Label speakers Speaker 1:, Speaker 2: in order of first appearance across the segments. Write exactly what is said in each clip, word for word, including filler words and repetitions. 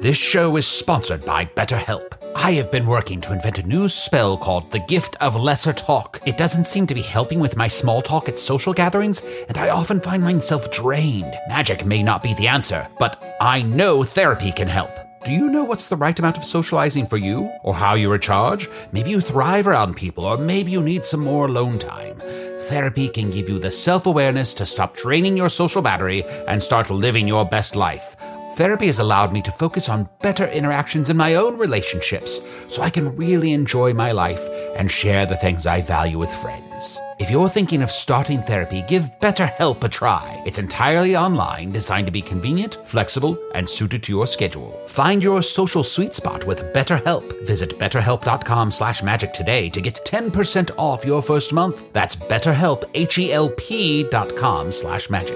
Speaker 1: This show is sponsored by BetterHelp. I have been working to invent a new spell called the Gift of Lesser Talk. It doesn't seem to be helping with my small talk at social gatherings, and I often find myself drained. Magic may not be the answer, but I know therapy can help. Do you know what's the right amount of socializing for you? Or how you recharge? Maybe you thrive around people, or maybe you need some more alone time. Therapy can give you the self-awareness to stop draining your social battery and start living your best life. Therapy has allowed me to focus on better interactions in my own relationships, so I can really enjoy my life and share the things I value with friends. If you're thinking of starting therapy, give BetterHelp a try. It's entirely online, designed to be convenient, flexible, and suited to your schedule. Find your social sweet spot with BetterHelp. Visit betterhelp.com slash magic today to get ten percent off your first month. That's BetterHelp, H-E-L-P dot com slash magic.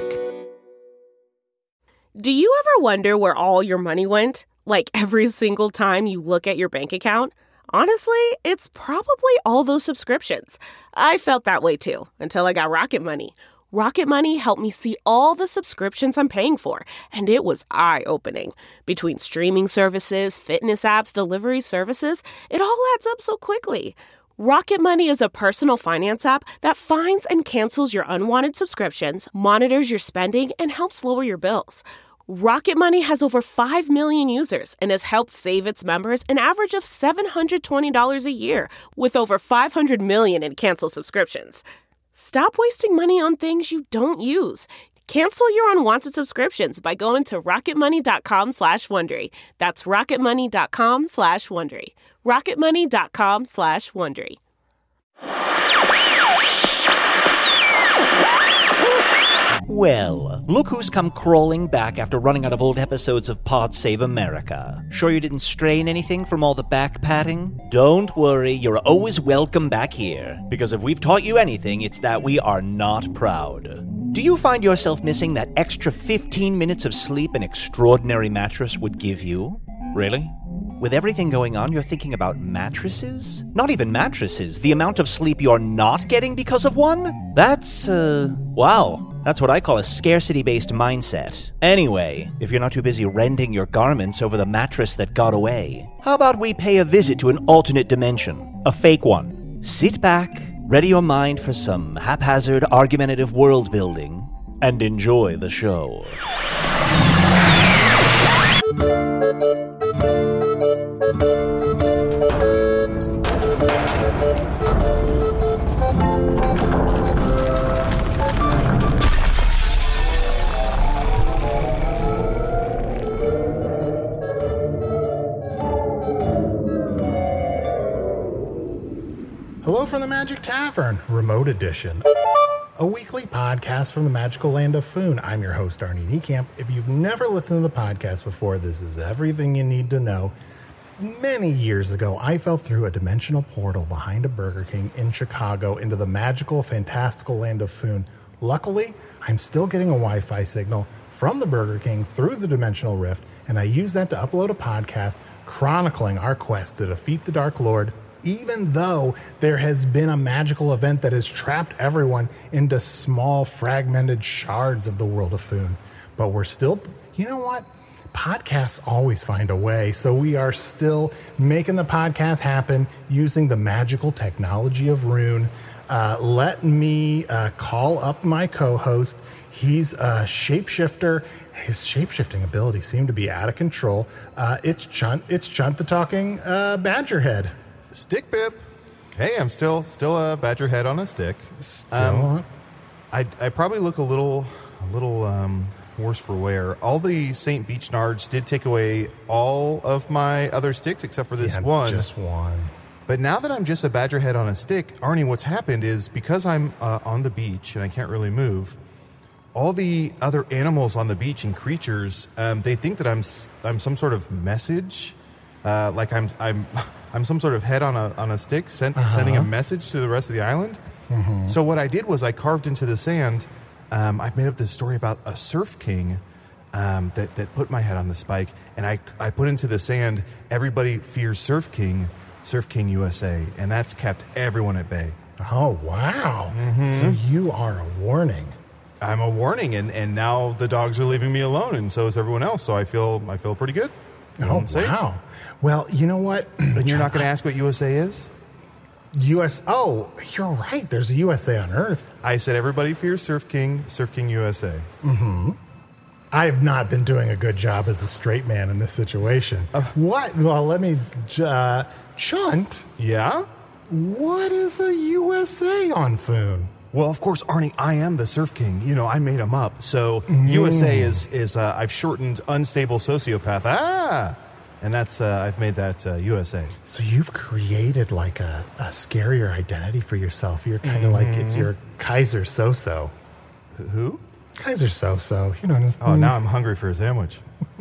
Speaker 2: Do you ever wonder where all your money went? Like every single time you look at your bank account? Honestly, it's probably all those subscriptions. I felt that way too, until I got Rocket Money. Rocket Money helped me see all the subscriptions I'm paying for, and it was eye-opening. Between streaming services, fitness apps, delivery services, it all adds up so quickly. Rocket Money is a personal finance app that finds and cancels your unwanted subscriptions, monitors your spending, and helps lower your bills. Rocket Money has over five million users and has helped save its members an average of seven hundred twenty dollars a year, with over five hundred million in canceled subscriptions. Stop wasting money on things you don't use. Cancel your unwanted subscriptions by going to rocketmoney.com slash Wondery. That's rocketmoney.com slash Wondery. rocketmoney.com slash Wondery.
Speaker 3: Well, look who's come crawling back after running out of old episodes of Pod Save America. Sure you didn't strain anything from all the back patting? Don't worry, you're always welcome back here. Because if we've taught you anything, it's that we are not proud. Do you find yourself missing that extra fifteen minutes of sleep an extraordinary mattress would give you? Really? With everything going on, you're thinking about mattresses? Not even mattresses, the amount of sleep you're not getting because of one? That's, uh, wow. That's what I call a scarcity-based mindset. Anyway, if you're not too busy rending your garments over the mattress that got away, how about we pay a visit to an alternate dimension? A fake one. Sit back, ready your mind for some haphazard, argumentative world building, and enjoy the show.
Speaker 4: Hello from the Magic Tavern, Remote Edition, a weekly podcast from the magical land of Foon. I'm your host, Arnie Niekamp. If you've never listened to the podcast before, this is everything you need to know. Many years ago, I fell through a dimensional portal behind a Burger King in Chicago into the magical, fantastical land of Foon. Luckily, I'm still getting a Wi-Fi signal from the Burger King through the dimensional rift, and I use that to upload a podcast chronicling our quest to defeat the Dark Lord, even though there has been a magical event that has trapped everyone into small, fragmented shards of the world of Foon. But we're still, you know what? Podcasts always find a way, so we are still making the podcast happen using the magical technology of Rune. Uh, let me uh, call up my co-host. He's a shapeshifter. His shapeshifting abilities seem to be out of control. Uh, it's Chunt. It's Chunt the talking uh, Badgerhead.
Speaker 5: Stick Pip. Hey, I'm still still a badger head on a stick.
Speaker 4: Still,
Speaker 5: um, I I probably look a little a little um, worse for wear. All the Saint Beach Nards did take away all of my other sticks except for this
Speaker 4: yeah,
Speaker 5: one.
Speaker 4: Just one.
Speaker 5: But now that I'm just a badger head on a stick, Arnie, what's happened is because I'm uh, on the beach and I can't really move, all the other animals on the beach and creatures, um, they think that I'm I'm some sort of message, uh, like I'm I'm. I'm some sort of head on a on a stick sent, uh-huh. sending a message to the rest of the island. Mm-hmm. So what I did was I carved into the sand. Um, I made up this story about a surf king um, that, that put my head on the spike. And I, I put into the sand, everybody fears Surf King, Surf King U S A. And that's kept everyone at bay.
Speaker 4: Oh, wow. Mm-hmm. So you are a warning.
Speaker 5: I'm a warning. And, and now the dogs are leaving me alone. And so is everyone else. So I feel I feel pretty good.
Speaker 4: Oh,
Speaker 5: safe.
Speaker 4: wow. Well, you know what?
Speaker 5: And you're not going to ask what U S A is?
Speaker 4: U S Oh, you're right. There's a U S A on Earth.
Speaker 5: I said everybody fears Surf King, Surf King U S A.
Speaker 4: Mm-hmm. I have not been doing a good job as a straight man in this situation. Uh, what? Well, let me... Uh, Chunt?
Speaker 5: Yeah?
Speaker 4: What is a U S A on Foon?
Speaker 5: Well, of course, Arnie, I am the Surf King. You know, I made him up. So mm. U S A is, is uh, I've shortened unstable sociopath. Ah! And that's, uh, I've made that uh, U S A.
Speaker 4: So you've created like a, a scarier identity for yourself. You're kind of mm-hmm. like, it's your Kaiser So-So.
Speaker 5: Who?
Speaker 4: Kaiser So-So. You know.
Speaker 5: Oh, now I'm hungry for a sandwich.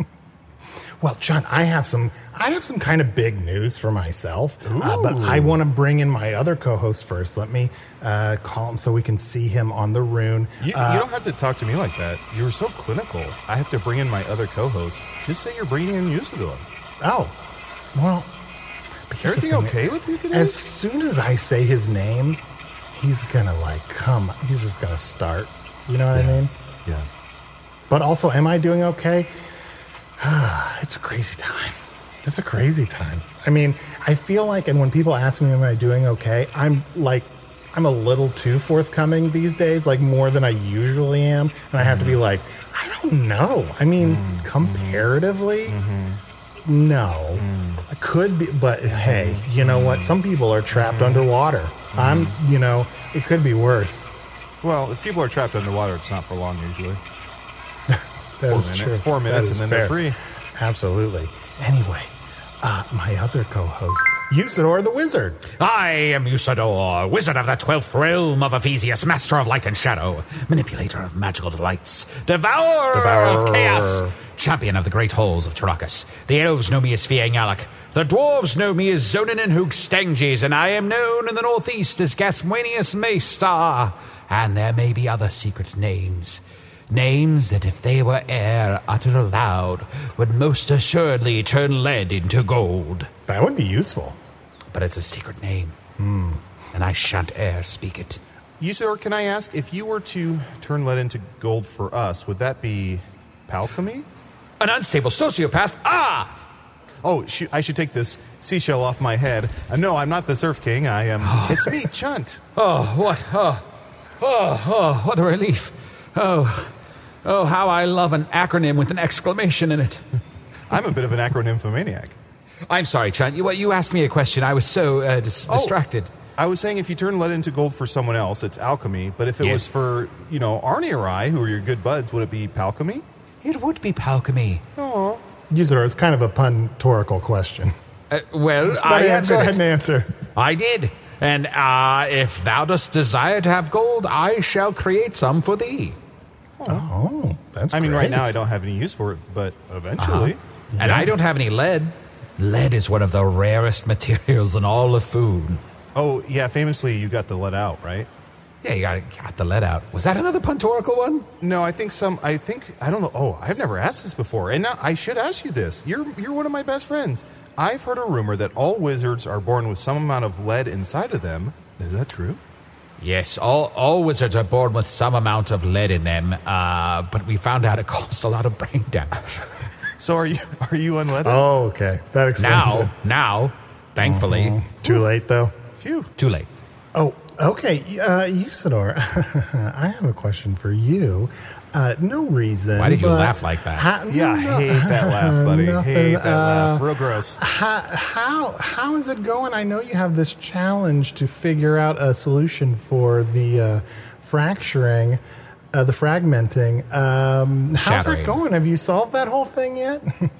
Speaker 4: Well, John, I have some I have some kind of big news for myself, uh, but I want to bring in my other co-host first. Let me uh, call him so we can see him on the rune.
Speaker 5: You,
Speaker 4: uh,
Speaker 5: you don't have to talk to me like that. You were so clinical. I have to bring in my other co-host. Just say you're bringing in Usador.
Speaker 4: Oh, well. But
Speaker 5: everything okay with you today?
Speaker 4: As soon as I say his name, he's gonna like come. He's just gonna start. You know what
Speaker 5: yeah.
Speaker 4: I mean?
Speaker 5: Yeah.
Speaker 4: But also, am I doing okay? It's a crazy time. It's a crazy time. I mean, I feel like, and when people ask me, am I doing okay? I'm like, I'm a little too forthcoming these days, like more than I usually am. And I have mm. to be like, I don't know. I mean, mm. comparatively, mm-hmm. no. Mm. I could be, but hey, you know mm. what? Some people are trapped mm. underwater. Mm. I'm, you know, it could be worse.
Speaker 5: Well, if people are trapped underwater, it's not for long usually.
Speaker 4: That
Speaker 5: Four
Speaker 4: is
Speaker 5: minute,
Speaker 4: true.
Speaker 5: Four minutes and then
Speaker 4: fair.
Speaker 5: they're free.
Speaker 4: Absolutely. Anyway, uh, my other co-host, Usador the Wizard.
Speaker 1: I am Usador, wizard of the twelfth realm of Ephesius, master of light and shadow, manipulator of magical delights, devourer,
Speaker 4: devourer.
Speaker 1: of chaos, champion of the great halls of Tarakas. The elves know me as Fiangalak. The dwarves know me as Zonin and Hoogstanges, and I am known in the northeast as Gaswanius Maystar. And there may be other secret names. Names that, if they were e'er uttered aloud, would most assuredly turn lead into gold.
Speaker 4: That would be useful.
Speaker 1: But it's a secret name,
Speaker 4: hmm.
Speaker 1: and I shan't e'er speak it.
Speaker 5: Usador, can I ask, if you were to turn lead into gold for us, would that be alchemy?
Speaker 1: An unstable sociopath? Ah!
Speaker 5: Oh, sh- I should take this seashell off my head. Uh, no, I'm not the Surf King. I am... It's me, Chunt.
Speaker 1: Oh, what? Oh, oh, oh, what a relief. Oh... Oh, how I love an acronym with an exclamation in it.
Speaker 5: I'm a bit of an acronymphomaniac.
Speaker 1: I'm sorry, Chunt. You, you asked me a question. I was so uh, dis-
Speaker 5: oh,
Speaker 1: distracted.
Speaker 5: I was saying if you turn lead into gold for someone else, it's alchemy. But if it
Speaker 1: yes.
Speaker 5: was for, you know, Arnie or I, who are your good buds, would it be palchemy?
Speaker 1: It would be palchemy.
Speaker 5: Oh.
Speaker 4: Usador, it's kind of a puntorical question.
Speaker 1: Uh, well,
Speaker 4: but
Speaker 1: I
Speaker 4: yeah,
Speaker 1: answered
Speaker 4: go ahead
Speaker 1: it.
Speaker 4: and answer.
Speaker 1: I did. And uh, if thou dost desire to have gold, I shall create some for thee.
Speaker 4: Oh, that's
Speaker 5: I mean,
Speaker 4: great.
Speaker 5: right now I don't have any use for it, but eventually.
Speaker 1: Uh-huh. Yeah. And I don't have any lead. Lead is one of the rarest materials in all of food.
Speaker 5: Oh, yeah, famously you got the lead out, right?
Speaker 1: Yeah, you got, got the lead out. Was that another puntorical one?
Speaker 5: No, I think some, I think, I don't know. Oh, I've never asked this before. And now I should ask you this. You're, you're one of my best friends. I've heard a rumor that all wizards are born with some amount of lead inside of them. Is that true?
Speaker 1: Yes, all, all wizards are born with some amount of lead in them, uh, but we found out it caused a lot of brain damage.
Speaker 5: So are you are you unleaded?
Speaker 4: Oh, okay. That explains
Speaker 1: now,
Speaker 4: it.
Speaker 1: Now, thankfully.
Speaker 4: Uh-huh. Too late, though?
Speaker 5: Phew.
Speaker 1: Too late.
Speaker 4: Oh, okay. Uh, Usador, I have a question for you. Uh, no reason.
Speaker 1: Why did you laugh like that?
Speaker 4: Ha-
Speaker 5: yeah, I
Speaker 4: no,
Speaker 5: hate that laugh, buddy.
Speaker 4: Nothing,
Speaker 5: hate that
Speaker 4: uh,
Speaker 5: laugh. Real gross.
Speaker 4: How, how how is it going? I know you have this challenge to figure out a solution for the uh, fracturing, uh, the fragmenting. Um, how's that going? Have you solved that whole thing yet?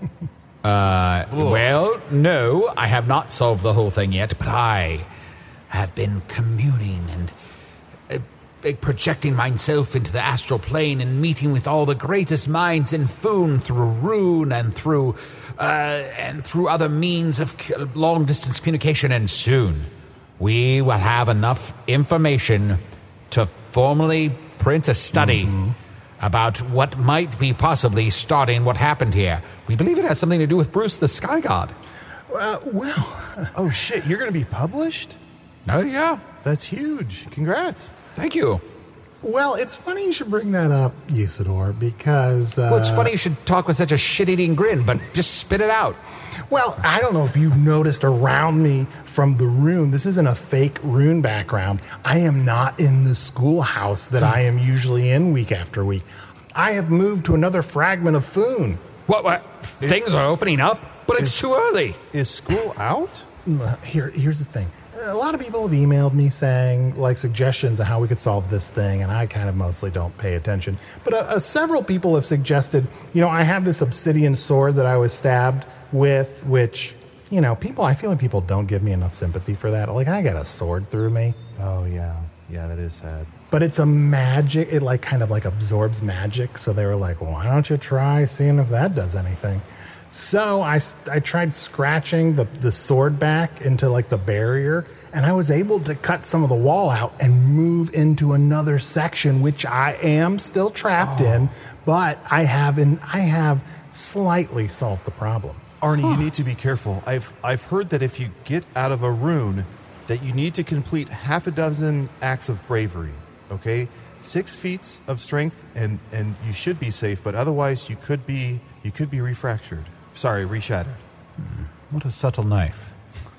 Speaker 1: uh, well, no, I have not solved the whole thing yet, but I have been communing and projecting myself into the astral plane and meeting with all the greatest minds in Foon through rune and through uh, and through other means of long distance communication. And soon we will have enough information to formally print a study mm-hmm. about what might be possibly starting what happened here. We believe it has something to do with Bruce the Sky God.
Speaker 4: Uh, well,
Speaker 5: oh shit! You're going to be published?
Speaker 1: Oh yeah,
Speaker 5: that's huge. Congrats.
Speaker 1: Thank you.
Speaker 4: Well, it's funny you should bring that up, Usador, because... Uh,
Speaker 1: Well, it's funny you should talk with such a shit-eating grin, but just spit it out.
Speaker 4: Well, I don't know if you've noticed around me from the rune, this isn't a fake rune background. I am not in the schoolhouse that I am usually in week after week. I have moved to another fragment of Foon.
Speaker 1: What, what? Things are opening up, but it's too early.
Speaker 5: Is school out?
Speaker 4: Here, here's the thing. A lot of people have emailed me saying, like, suggestions of how we could solve this thing, and I kind of mostly don't pay attention. But uh, uh, several people have suggested, you know, I have this obsidian sword that I was stabbed with, which, you know, people, I feel like people don't give me enough sympathy for that. Like, I got a sword through me.
Speaker 5: Oh, yeah. Yeah, that is sad.
Speaker 4: But it's a magic, it, like, kind of, like, absorbs magic, so they were like, well, why don't you try seeing if that does anything? So I, I tried scratching the, the sword back into, like, the barrier, and I was able to cut some of the wall out and move into another section, which I am still trapped oh. in, but I have in, I have slightly solved the problem.
Speaker 5: Arnie, huh. you need to be careful. I've I've heard that if you get out of a rune, that you need to complete half a dozen acts of bravery, okay? Six feats of strength, and, and you should be safe, but otherwise you could be you could be refractured. Sorry, reshattered.
Speaker 1: Hmm. What a subtle knife.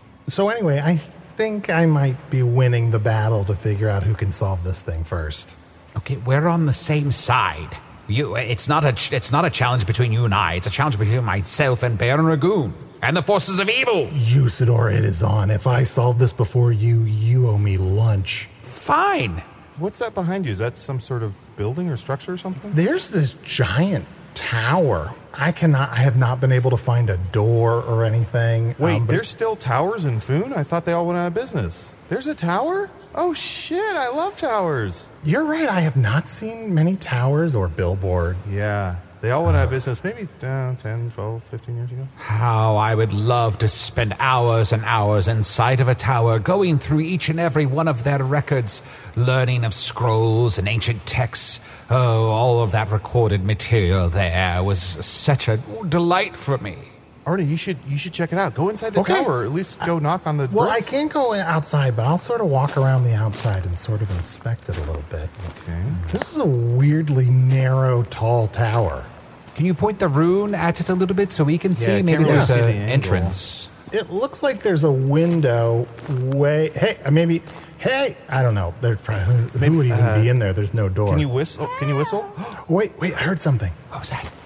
Speaker 4: So anyway, I think I might be winning the battle to figure out who can solve this thing first.
Speaker 1: Okay, we're on the same side. You, it's not a, it's not a challenge between you and I. It's a challenge between myself and Baron Ragoon and the forces of evil.
Speaker 4: Usador, it is on. If I solve this before you, you owe me lunch.
Speaker 1: Fine.
Speaker 5: What's that behind you? Is that some sort of building or structure or something?
Speaker 4: There's this giant tower. I cannot. I have not been able to find a door or anything.
Speaker 5: Wait,
Speaker 4: um,
Speaker 5: there's still towers in Foon? I thought they all went out of business. There's a tower? Oh shit! I love towers.
Speaker 4: You're right. I have not seen many towers or billboard.
Speaker 5: Yeah, they all went out of business maybe uh, ten, twelve, fifteen years ago.
Speaker 1: How I would love to spend hours and hours inside of a tower, going through each and every one of their records, learning of scrolls and ancient texts. Oh, all of that recorded material there was such a delight for me.
Speaker 5: Arnie, you should you should check it out. Go inside the
Speaker 4: okay.
Speaker 5: tower, or at least go I, knock on the
Speaker 4: Well,
Speaker 5: bricks.
Speaker 4: I can't go outside, but I'll sort of walk around the outside and sort of inspect it a little bit.
Speaker 5: Okay.
Speaker 4: This is a weirdly narrow, tall tower.
Speaker 1: Can you point the rune at it a little bit so we can see?
Speaker 5: Yeah,
Speaker 1: Maybe
Speaker 5: really
Speaker 1: there's
Speaker 5: see
Speaker 1: an
Speaker 5: the angle.
Speaker 1: entrance.
Speaker 4: It looks like there's a window way... Hey, maybe... Hey, I don't know. There's probably, who,
Speaker 5: maybe,
Speaker 4: who would even
Speaker 5: uh,
Speaker 4: be in there? There's no door.
Speaker 5: Can you whistle? Can you whistle?
Speaker 4: Wait, wait, I heard something.
Speaker 1: What was that?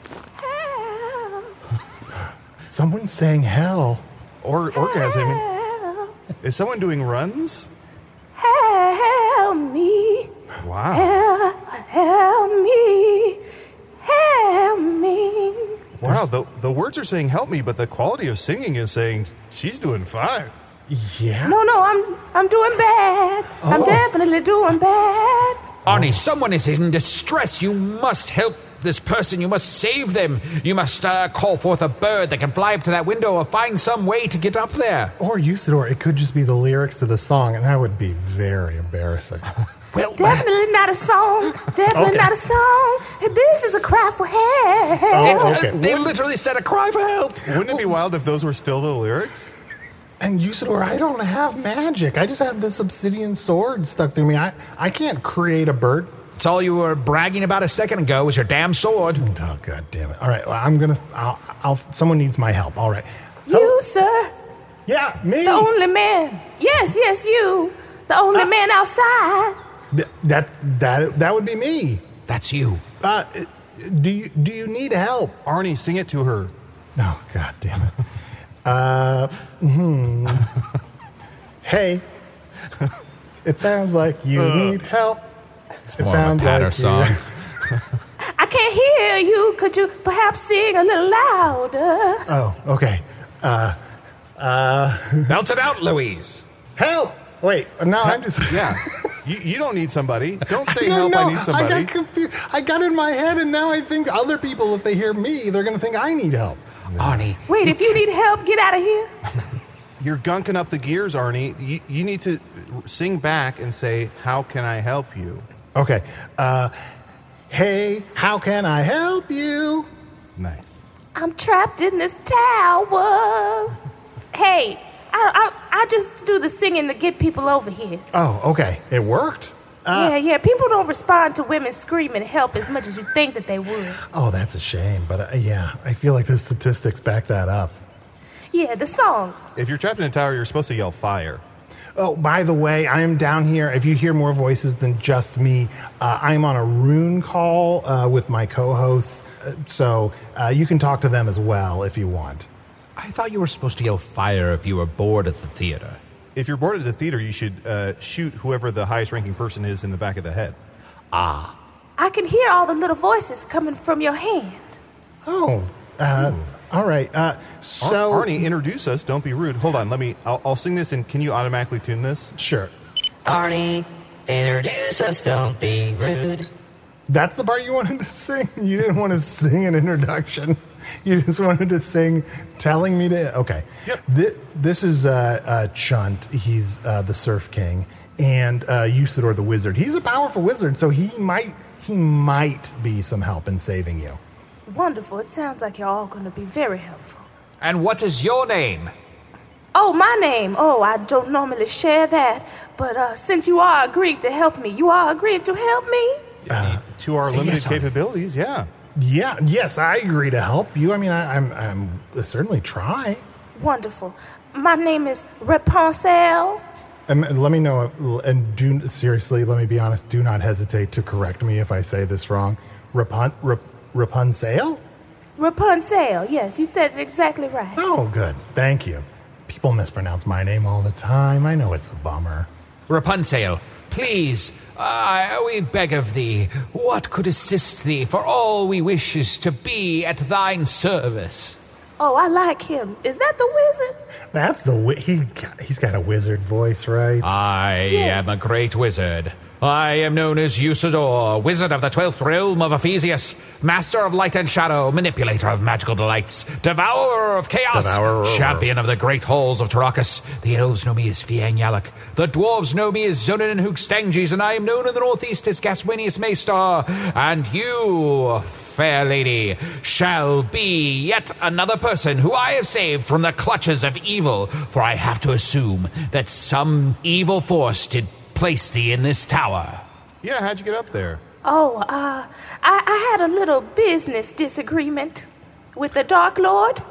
Speaker 4: Someone's saying hell.
Speaker 5: Or orgasming. Is someone doing runs?
Speaker 6: Help me.
Speaker 5: Wow.
Speaker 6: Help, help me. Help me.
Speaker 5: Wow, the, the words are saying help me, but the quality of singing is saying she's doing fine.
Speaker 4: Yeah?
Speaker 6: No, no, I'm I'm doing bad.
Speaker 4: Oh.
Speaker 6: I'm definitely doing bad.
Speaker 1: Arnie, someone is in distress. You must help this person. You must save them. You must uh, call forth a bird that can fly up to that window or find some way to get up there.
Speaker 4: Or Usador, it could just be the lyrics to the song, and that would be very embarrassing.
Speaker 1: Well,
Speaker 6: Definitely not a song. Definitely
Speaker 4: Okay.
Speaker 6: not a song. This is a cry for help.
Speaker 4: Oh,
Speaker 1: uh,
Speaker 4: okay.
Speaker 1: they literally said a cry for help.
Speaker 5: Wouldn't it be wild if those were still the lyrics?
Speaker 4: And Usador, I don't have magic. I just have this obsidian sword stuck through me. I, I can't create a bird.
Speaker 1: It's all you were bragging about a second ago was your damn sword.
Speaker 4: Oh, God damn it. All right, well, I'm going to... I'll, I'll. Someone needs my help. All right.
Speaker 6: You, sir.
Speaker 4: Yeah, me.
Speaker 6: The only man. Yes, yes, you. The only
Speaker 4: Uh,
Speaker 6: man outside.
Speaker 4: Th- that, that, that would be me.
Speaker 1: That's you.
Speaker 4: Uh, do you do you need help?
Speaker 5: Arnie, sing it to her.
Speaker 4: Oh, God damn it. Uh, hmm. Hey, it sounds like you
Speaker 5: Uh,
Speaker 4: need help.
Speaker 1: It's
Speaker 4: It
Speaker 1: more of a
Speaker 4: sounds
Speaker 1: patter
Speaker 4: like
Speaker 1: song.
Speaker 4: you.
Speaker 6: I can't hear you. Could you perhaps sing a little louder?
Speaker 4: Oh, okay. Uh, uh,
Speaker 1: Belt it out, Louise.
Speaker 4: help! Wait, no, I'm just.
Speaker 5: Yeah. you, you don't need somebody. Don't say
Speaker 4: No,
Speaker 5: help,
Speaker 4: no,
Speaker 5: I need somebody.
Speaker 4: I got confused. I got in my head, and now I think other people, if they hear me, they're going to think I need help.
Speaker 1: Arnie.
Speaker 6: Wait, if you need help, get out of here.
Speaker 5: You're gunking up the gears, Arnie. You, you need to sing back and say, how can I help you?
Speaker 4: Okay. Uh, hey, how can I help you?
Speaker 5: Nice.
Speaker 6: I'm trapped in this tower. Hey, I, I, I just do the singing to get people over here.
Speaker 4: Oh, okay. It worked?
Speaker 6: yeah, yeah. People don't respond to women screaming help as much as you think that they would.
Speaker 4: Oh, that's a shame. But uh, yeah, I feel like the statistics back that up.
Speaker 6: Yeah, the song.
Speaker 5: If you're trapped in a tower, you're supposed to yell fire.
Speaker 4: Oh, by the way, I am down here. If you hear more voices than just me, uh, I'm on a rune call uh, with my co-hosts. Uh, so uh, you can talk to them as well if you want.
Speaker 1: I thought you were supposed to yell fire if you were bored at the theater.
Speaker 5: If you're bored at the theater, you should uh, shoot whoever the highest ranking person is in the back of the head.
Speaker 1: Ah.
Speaker 6: I can hear all the little voices coming from your hand.
Speaker 4: Oh, uh, all right. Uh, so
Speaker 5: Ar- Arnie, introduce us. Don't be rude. Hold on. Let me. I'll, I'll sing this, and can you automatically tune this?
Speaker 4: Sure.
Speaker 7: Arnie, introduce us. Don't be rude.
Speaker 4: That's the part you wanted to sing? You didn't want to sing an introduction. You just wanted to sing telling me to... Okay.
Speaker 5: Yep.
Speaker 4: This, this is uh, uh, Chunt. He's uh, the Surf King. And uh, Usador the Wizard. He's a powerful wizard, so he might he might be some help in saving you.
Speaker 6: Wonderful. It sounds like you're all going to be very helpful.
Speaker 1: And what is your name?
Speaker 6: Oh, my name. Oh, I don't normally share that. But uh, since you are agreeing to help me, you are agreeing to help me?
Speaker 5: Uh, to our
Speaker 1: say
Speaker 5: limited
Speaker 1: yes, Arnie.
Speaker 5: capabilities, yeah.
Speaker 4: Yeah, yes, I agree to help you. I mean, I, I'm, I'm I'll certainly try.
Speaker 6: Wonderful. My name is Rapunzel.
Speaker 4: And let me know, and do seriously, let me be honest, do not hesitate to correct me if I say this wrong. Rapun, Rap, Rapunzel?
Speaker 6: Rapunzel. Yes, you said it exactly right.
Speaker 4: Oh, good. Thank you. People mispronounce my name all the time. I know it's a bummer.
Speaker 1: Rapunzel, please, uh, we beg of thee, what could assist thee? For all we wish is to be at thine service.
Speaker 6: Oh, I like him. Is that the wizard?
Speaker 4: That's the wi- he. He's got a wizard voice, right?
Speaker 1: I
Speaker 6: Yes.
Speaker 1: am a great wizard. I am known as Usador, wizard of the twelfth realm of Ephesius, master of light and shadow, manipulator of magical delights, devourer of chaos,
Speaker 4: Devourer.
Speaker 1: champion of the great halls of Tarakas. The elves know me as Fiang Yalak. The dwarves know me as Zonin and Hookstanges, and I am known in the northeast as Gaswinius Maystar. And you, fair lady, shall be yet another person who I have saved from the clutches of evil, for I have to assume that some evil force did place thee in this tower.
Speaker 5: Yeah, how'd you get up there?
Speaker 6: Oh, uh, I, I had a little business disagreement with the Dark Lord.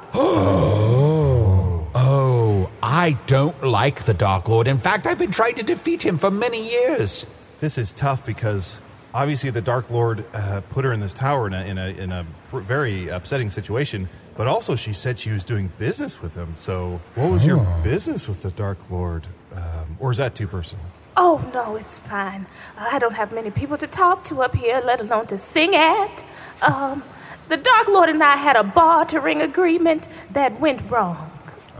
Speaker 1: Oh, I don't like the Dark Lord. In fact, I've been trying to defeat him for many years.
Speaker 5: This is tough because obviously the Dark Lord uh, put her in this tower in a, in a in a pr- very upsetting situation, but also she said she was doing business with him. So what was your business with the Dark Lord? Um, or is that too personal?
Speaker 6: Oh, no, it's fine. I don't have many people to talk to up here, let alone to sing at. Um, the Dark Lord and I had a bartering agreement that went wrong.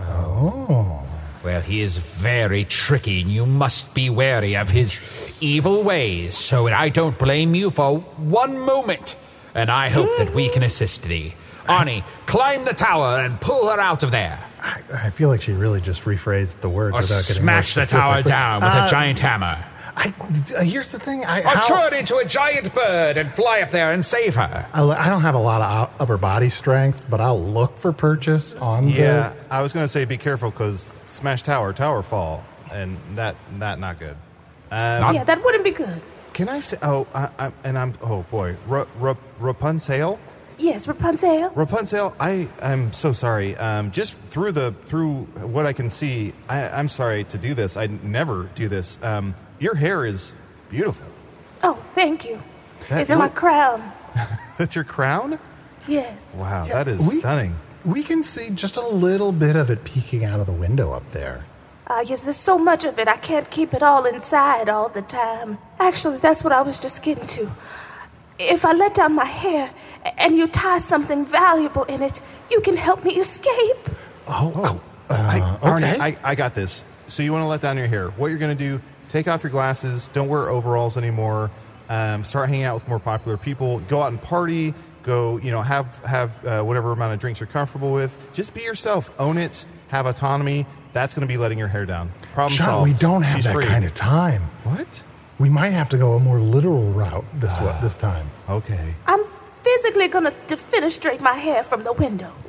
Speaker 4: Oh.
Speaker 1: Well, he is very tricky, and you must be wary of his evil ways, so I don't blame you for one moment, and I hope that we can assist thee. Arnie, climb the tower and pull her out of there.
Speaker 4: I, I feel like she really just rephrased the words
Speaker 1: Or
Speaker 4: without getting
Speaker 1: smash
Speaker 4: more
Speaker 1: the tower
Speaker 4: specific.
Speaker 1: down with
Speaker 4: Uh,
Speaker 1: a giant hammer.
Speaker 4: I, uh, here's the thing. I,
Speaker 1: Or
Speaker 4: how-
Speaker 1: turn into a giant bird and fly up there and save her.
Speaker 4: I, I don't have a lot of upper body strength, but I'll look for purchase on
Speaker 5: Yeah, I was going to say be careful because smash tower, tower fall, and that that not good. Um,
Speaker 6: Yeah, that wouldn't be good.
Speaker 5: can I say? Oh, I, I, and I'm. Oh boy, Ra- Ra- Rapunzel.
Speaker 6: Yes, Rapunzel.
Speaker 5: Rapunzel, I am so sorry. Um, just through the through what I can see, I, I'm sorry to do this. I never do this. Um, your hair is beautiful.
Speaker 6: Oh, thank you.
Speaker 5: That-
Speaker 6: it's my crown.
Speaker 5: That's your crown?
Speaker 6: Yes.
Speaker 5: Wow,
Speaker 4: Yeah,
Speaker 5: that is
Speaker 4: we-
Speaker 5: stunning.
Speaker 4: the. We can see just a little bit of it peeking out of the window up there.
Speaker 6: Uh, yes, there's so much of it, I can't keep it all inside all the time. Actually, that's what I was just getting to. If I let down my hair and you tie something valuable in it, you can help me escape.
Speaker 4: Oh, oh uh,
Speaker 5: I, Arnie,
Speaker 4: okay.
Speaker 5: I, I got this. So you want to let down your hair. What you're going to do, take off your glasses, don't wear overalls anymore, um, start hanging out with more popular people, go out and party, go, you know, have, have uh, whatever amount of drinks you're comfortable with. Just be yourself. Own it. Have autonomy. That's going to be letting your hair down. Problem
Speaker 4: Sean,
Speaker 5: solved.
Speaker 4: we don't have
Speaker 5: She's
Speaker 4: that
Speaker 5: free.
Speaker 4: kind of time.
Speaker 5: What?
Speaker 4: We might have to go a more literal route this wa- this time.
Speaker 5: Okay.
Speaker 6: I'm physically gonna defenestrate my hair from the window.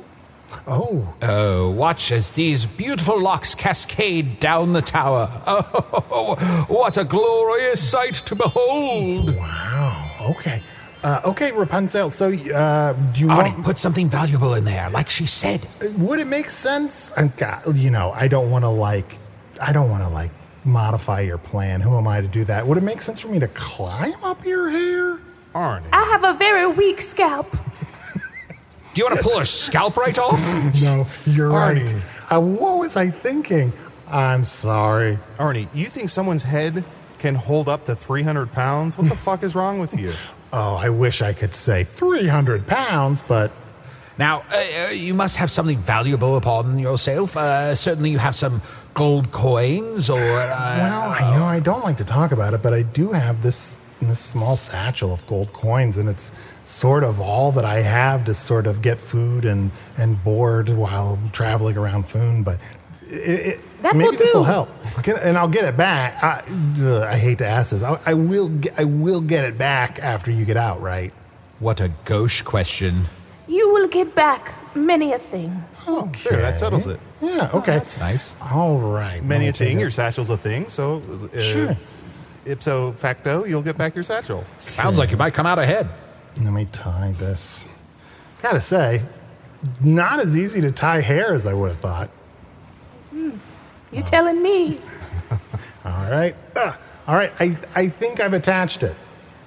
Speaker 4: Oh.
Speaker 1: Oh, watch as these beautiful locks cascade down the tower. Oh, what a glorious sight to behold.
Speaker 4: Wow. Okay. Uh, okay, Rapunzel, so uh, do you
Speaker 1: Arnie,
Speaker 4: want...
Speaker 1: put something valuable in there, like she said.
Speaker 4: Would it make sense? Uh, God, you know, I don't want to, like... I don't want to, like, modify your plan. Who am I to do that? Would it make sense for me to climb up your hair?
Speaker 5: Arnie.
Speaker 6: I have a very weak scalp.
Speaker 1: Do you want to pull her scalp right off?
Speaker 4: No, you're
Speaker 5: Arnie.
Speaker 4: right. Uh, what was I thinking? I'm sorry.
Speaker 5: Arnie, you think someone's head can hold up to three hundred pounds? What the fuck is wrong with you?
Speaker 4: Oh, I wish I could say three hundred pounds, but...
Speaker 1: Now, uh, you must have something valuable upon yourself. Uh, certainly you have some gold coins or... Uh,
Speaker 4: Well, I, you know, I don't like to talk about it, but I do have this this small satchel of gold coins, and it's sort of all that I have to sort of get food and, and board while traveling around Foon, but it, it,
Speaker 6: That
Speaker 4: maybe
Speaker 6: will
Speaker 4: this will
Speaker 6: do.
Speaker 4: help. Can- And I'll get it back. I, ugh, I hate to ask this. I, I will get, I will get it back after you get out, right?
Speaker 1: What a gauche question.
Speaker 6: You will get back many a thing.
Speaker 4: Okay.
Speaker 5: There, that settles it.
Speaker 4: Yeah, okay.
Speaker 1: That's nice.
Speaker 4: All right.
Speaker 5: Many a
Speaker 4: I'll take
Speaker 5: thing,
Speaker 4: it.
Speaker 5: your satchel's a thing, so uh,
Speaker 4: Sure.
Speaker 5: ipso facto, you'll get back your satchel.
Speaker 1: Sounds like you might come out ahead.
Speaker 4: Let me tie this. Gotta say, not as easy to tie hair as I would have thought.
Speaker 6: You telling me?
Speaker 4: All right. Ah, all right. I, I think I've attached it.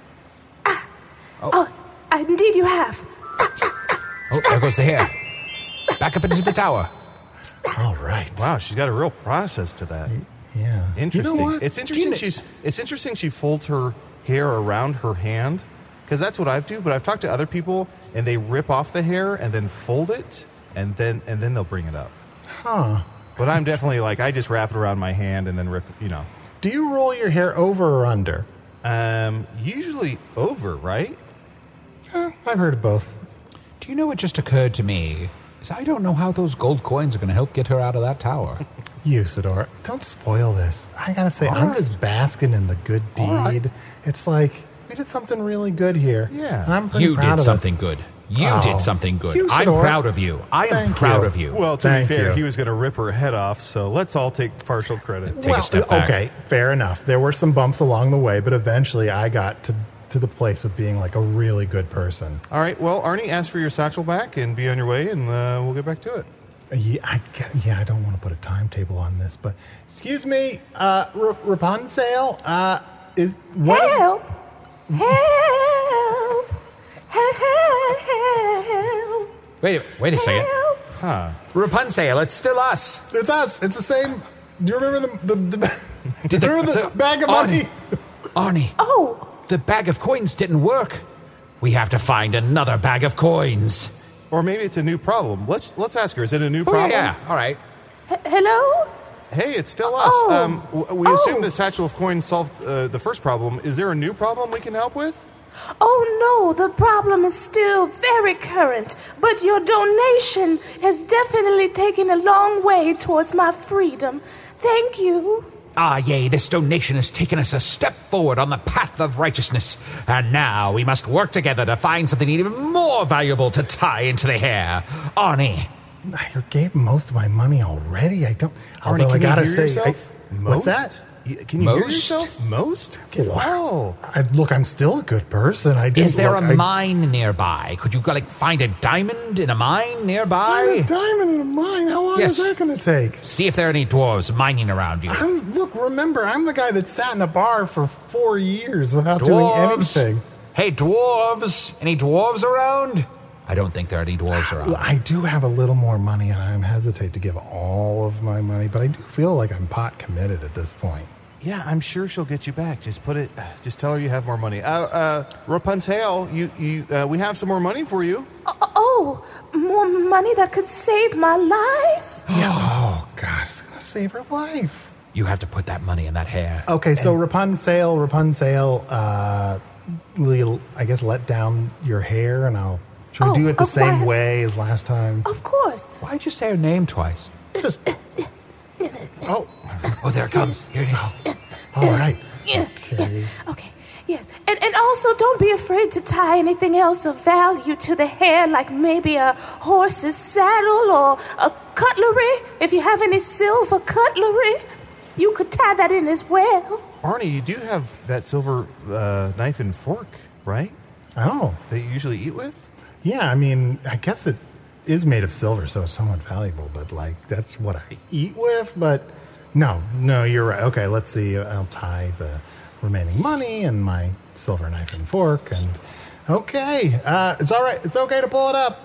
Speaker 6: Oh, indeed you have.
Speaker 1: Oh, there goes the hair. Back up into the tower.
Speaker 4: All right.
Speaker 5: Wow, she's got a real process to that.
Speaker 4: Yeah.
Speaker 5: Interesting.
Speaker 4: You know what?
Speaker 5: It's interesting.
Speaker 4: You know-
Speaker 5: She's. It's interesting. She folds her hair around her hand, because that's what I do. But I've talked to other people, and they rip off the hair and then fold it, and then and then they'll bring it up.
Speaker 4: Huh.
Speaker 5: But I'm definitely like I just wrap it around my hand and then rip. You know,
Speaker 4: Do you roll your hair over or under?
Speaker 5: um, usually over, right?
Speaker 4: Eh, I've heard of both.
Speaker 1: Do you know what just occurred to me? Is I don't know how those gold coins are going to help get her out of that tower.
Speaker 4: Usador, don't spoil this. I gotta say,
Speaker 1: All
Speaker 4: I'm
Speaker 1: right.
Speaker 4: just basking in the good deed.
Speaker 1: All right.
Speaker 4: It's like we did something really good here.
Speaker 5: Yeah.
Speaker 4: And I'm pretty
Speaker 1: You
Speaker 4: proud
Speaker 1: did
Speaker 4: of
Speaker 1: something good. You
Speaker 4: Oh,
Speaker 1: did something good.
Speaker 4: you,
Speaker 1: I'm
Speaker 4: Sidor.
Speaker 1: proud of you. I am
Speaker 4: Thank
Speaker 1: proud
Speaker 4: you.
Speaker 1: of you.
Speaker 5: Well, to
Speaker 4: Thank
Speaker 5: be fair,
Speaker 4: you.
Speaker 5: he was going to rip her head off, so let's all take partial credit.
Speaker 1: Take a
Speaker 4: well,
Speaker 1: step back.
Speaker 4: okay, fair enough. There were some bumps along the way, but eventually I got to to the place of being like a really good person.
Speaker 5: All right. Well, Arnie, ask for your satchel back and be on your way, and uh, we'll get back to it.
Speaker 4: Yeah, I, ca- yeah, I don't want to put a timetable on this, but excuse me, uh, R- Rapunzel, uh, is what is-
Speaker 6: Help! Help! Help!
Speaker 1: Wait, wait a second.
Speaker 6: Help!
Speaker 5: Huh.
Speaker 1: Rapunzel, it's still us.
Speaker 4: It's us. It's the same. Do you remember the the, the,
Speaker 1: Did the-
Speaker 4: remember the,
Speaker 1: the-
Speaker 4: bag of
Speaker 1: Arnie.
Speaker 4: money?
Speaker 1: Arnie,
Speaker 6: Oh,
Speaker 1: the bag of coins didn't work. We have to find another bag of coins.
Speaker 5: Or maybe it's a new problem. Let's let's ask her. Is it a new
Speaker 1: Oh,
Speaker 5: problem?
Speaker 1: yeah, all right.
Speaker 6: h- hello?
Speaker 5: Hey, it's still us.
Speaker 6: Oh.
Speaker 5: Um, w- we
Speaker 6: Oh.
Speaker 5: assume the satchel of coins solved uh, the first problem. Is there a new problem we can help with?
Speaker 6: Oh no, the problem is still very current, but your donation has definitely taken a long way towards my freedom. Thank you.
Speaker 1: Ah, yea, this donation has taken us a step forward on the path of righteousness. And now we must work together to find something even more valuable to tie into the hair. Arnie.
Speaker 4: I gave most of my money already. I don't.
Speaker 5: Arnie,
Speaker 4: Although I
Speaker 5: can you
Speaker 4: gotta
Speaker 5: hear
Speaker 4: say,
Speaker 5: yourself?
Speaker 4: I,
Speaker 5: Most?
Speaker 4: what's that?
Speaker 5: Y- Can you hear
Speaker 1: Most?
Speaker 5: yourself? Most?
Speaker 4: Wow. I, look, I'm still a good person. I didn't
Speaker 1: Is there
Speaker 4: look,
Speaker 1: a
Speaker 4: I-
Speaker 1: mine nearby? Could you, like, find a diamond in a mine
Speaker 4: I'm a
Speaker 1: nearby?
Speaker 4: diamond in a mine. How long
Speaker 1: Yes.
Speaker 4: is that going to take?
Speaker 1: See if there are any dwarves mining around you.
Speaker 4: I'm, look, remember, I'm the guy that sat in a bar for four years without doing
Speaker 1: Dwarves?
Speaker 4: anything.
Speaker 1: Hey, dwarves! Any dwarves around? I don't think there are any dwarves around.
Speaker 4: I do have a little more money, and I hesitate to give all of my money, but I do feel like I'm pot committed at this point.
Speaker 5: Yeah, I'm sure she'll get you back. Just put it. Just tell her you have more money. Uh, uh, Rapunzel, you, you, uh, we have some more money for you.
Speaker 6: Oh, oh, more money that could save my life?
Speaker 4: Yeah. Oh, God, it's going to save her life.
Speaker 1: You have to put that money in that hair.
Speaker 4: Okay, so Rapunzel, Rapunzel, uh, will you, I guess, let down your hair, and I'll. Should we
Speaker 6: Oh,
Speaker 4: do it the
Speaker 6: oh,
Speaker 4: same
Speaker 6: why-
Speaker 4: way as last time?
Speaker 6: Of course.
Speaker 1: Why'd you say her name twice?
Speaker 4: Just. Oh,
Speaker 1: Oh, there it comes. Here it is.
Speaker 4: all right. Okay.
Speaker 6: Okay, yes. And, And also, don't be afraid to tie anything else of value to the hair, like maybe a horse's saddle or a cutlery. If you have any silver cutlery, you could tie that in as well.
Speaker 5: Arnie, you do have that silver uh, knife and fork, right?
Speaker 4: Oh.
Speaker 5: That you usually eat with?
Speaker 4: Yeah, I mean, I guess it is made of silver, so it's somewhat valuable, but, like, that's what I eat with, but no, no, you're right. Okay, let's see. I'll tie the remaining money and my silver knife and fork, and okay, uh, it's all right. It's okay to pull it up.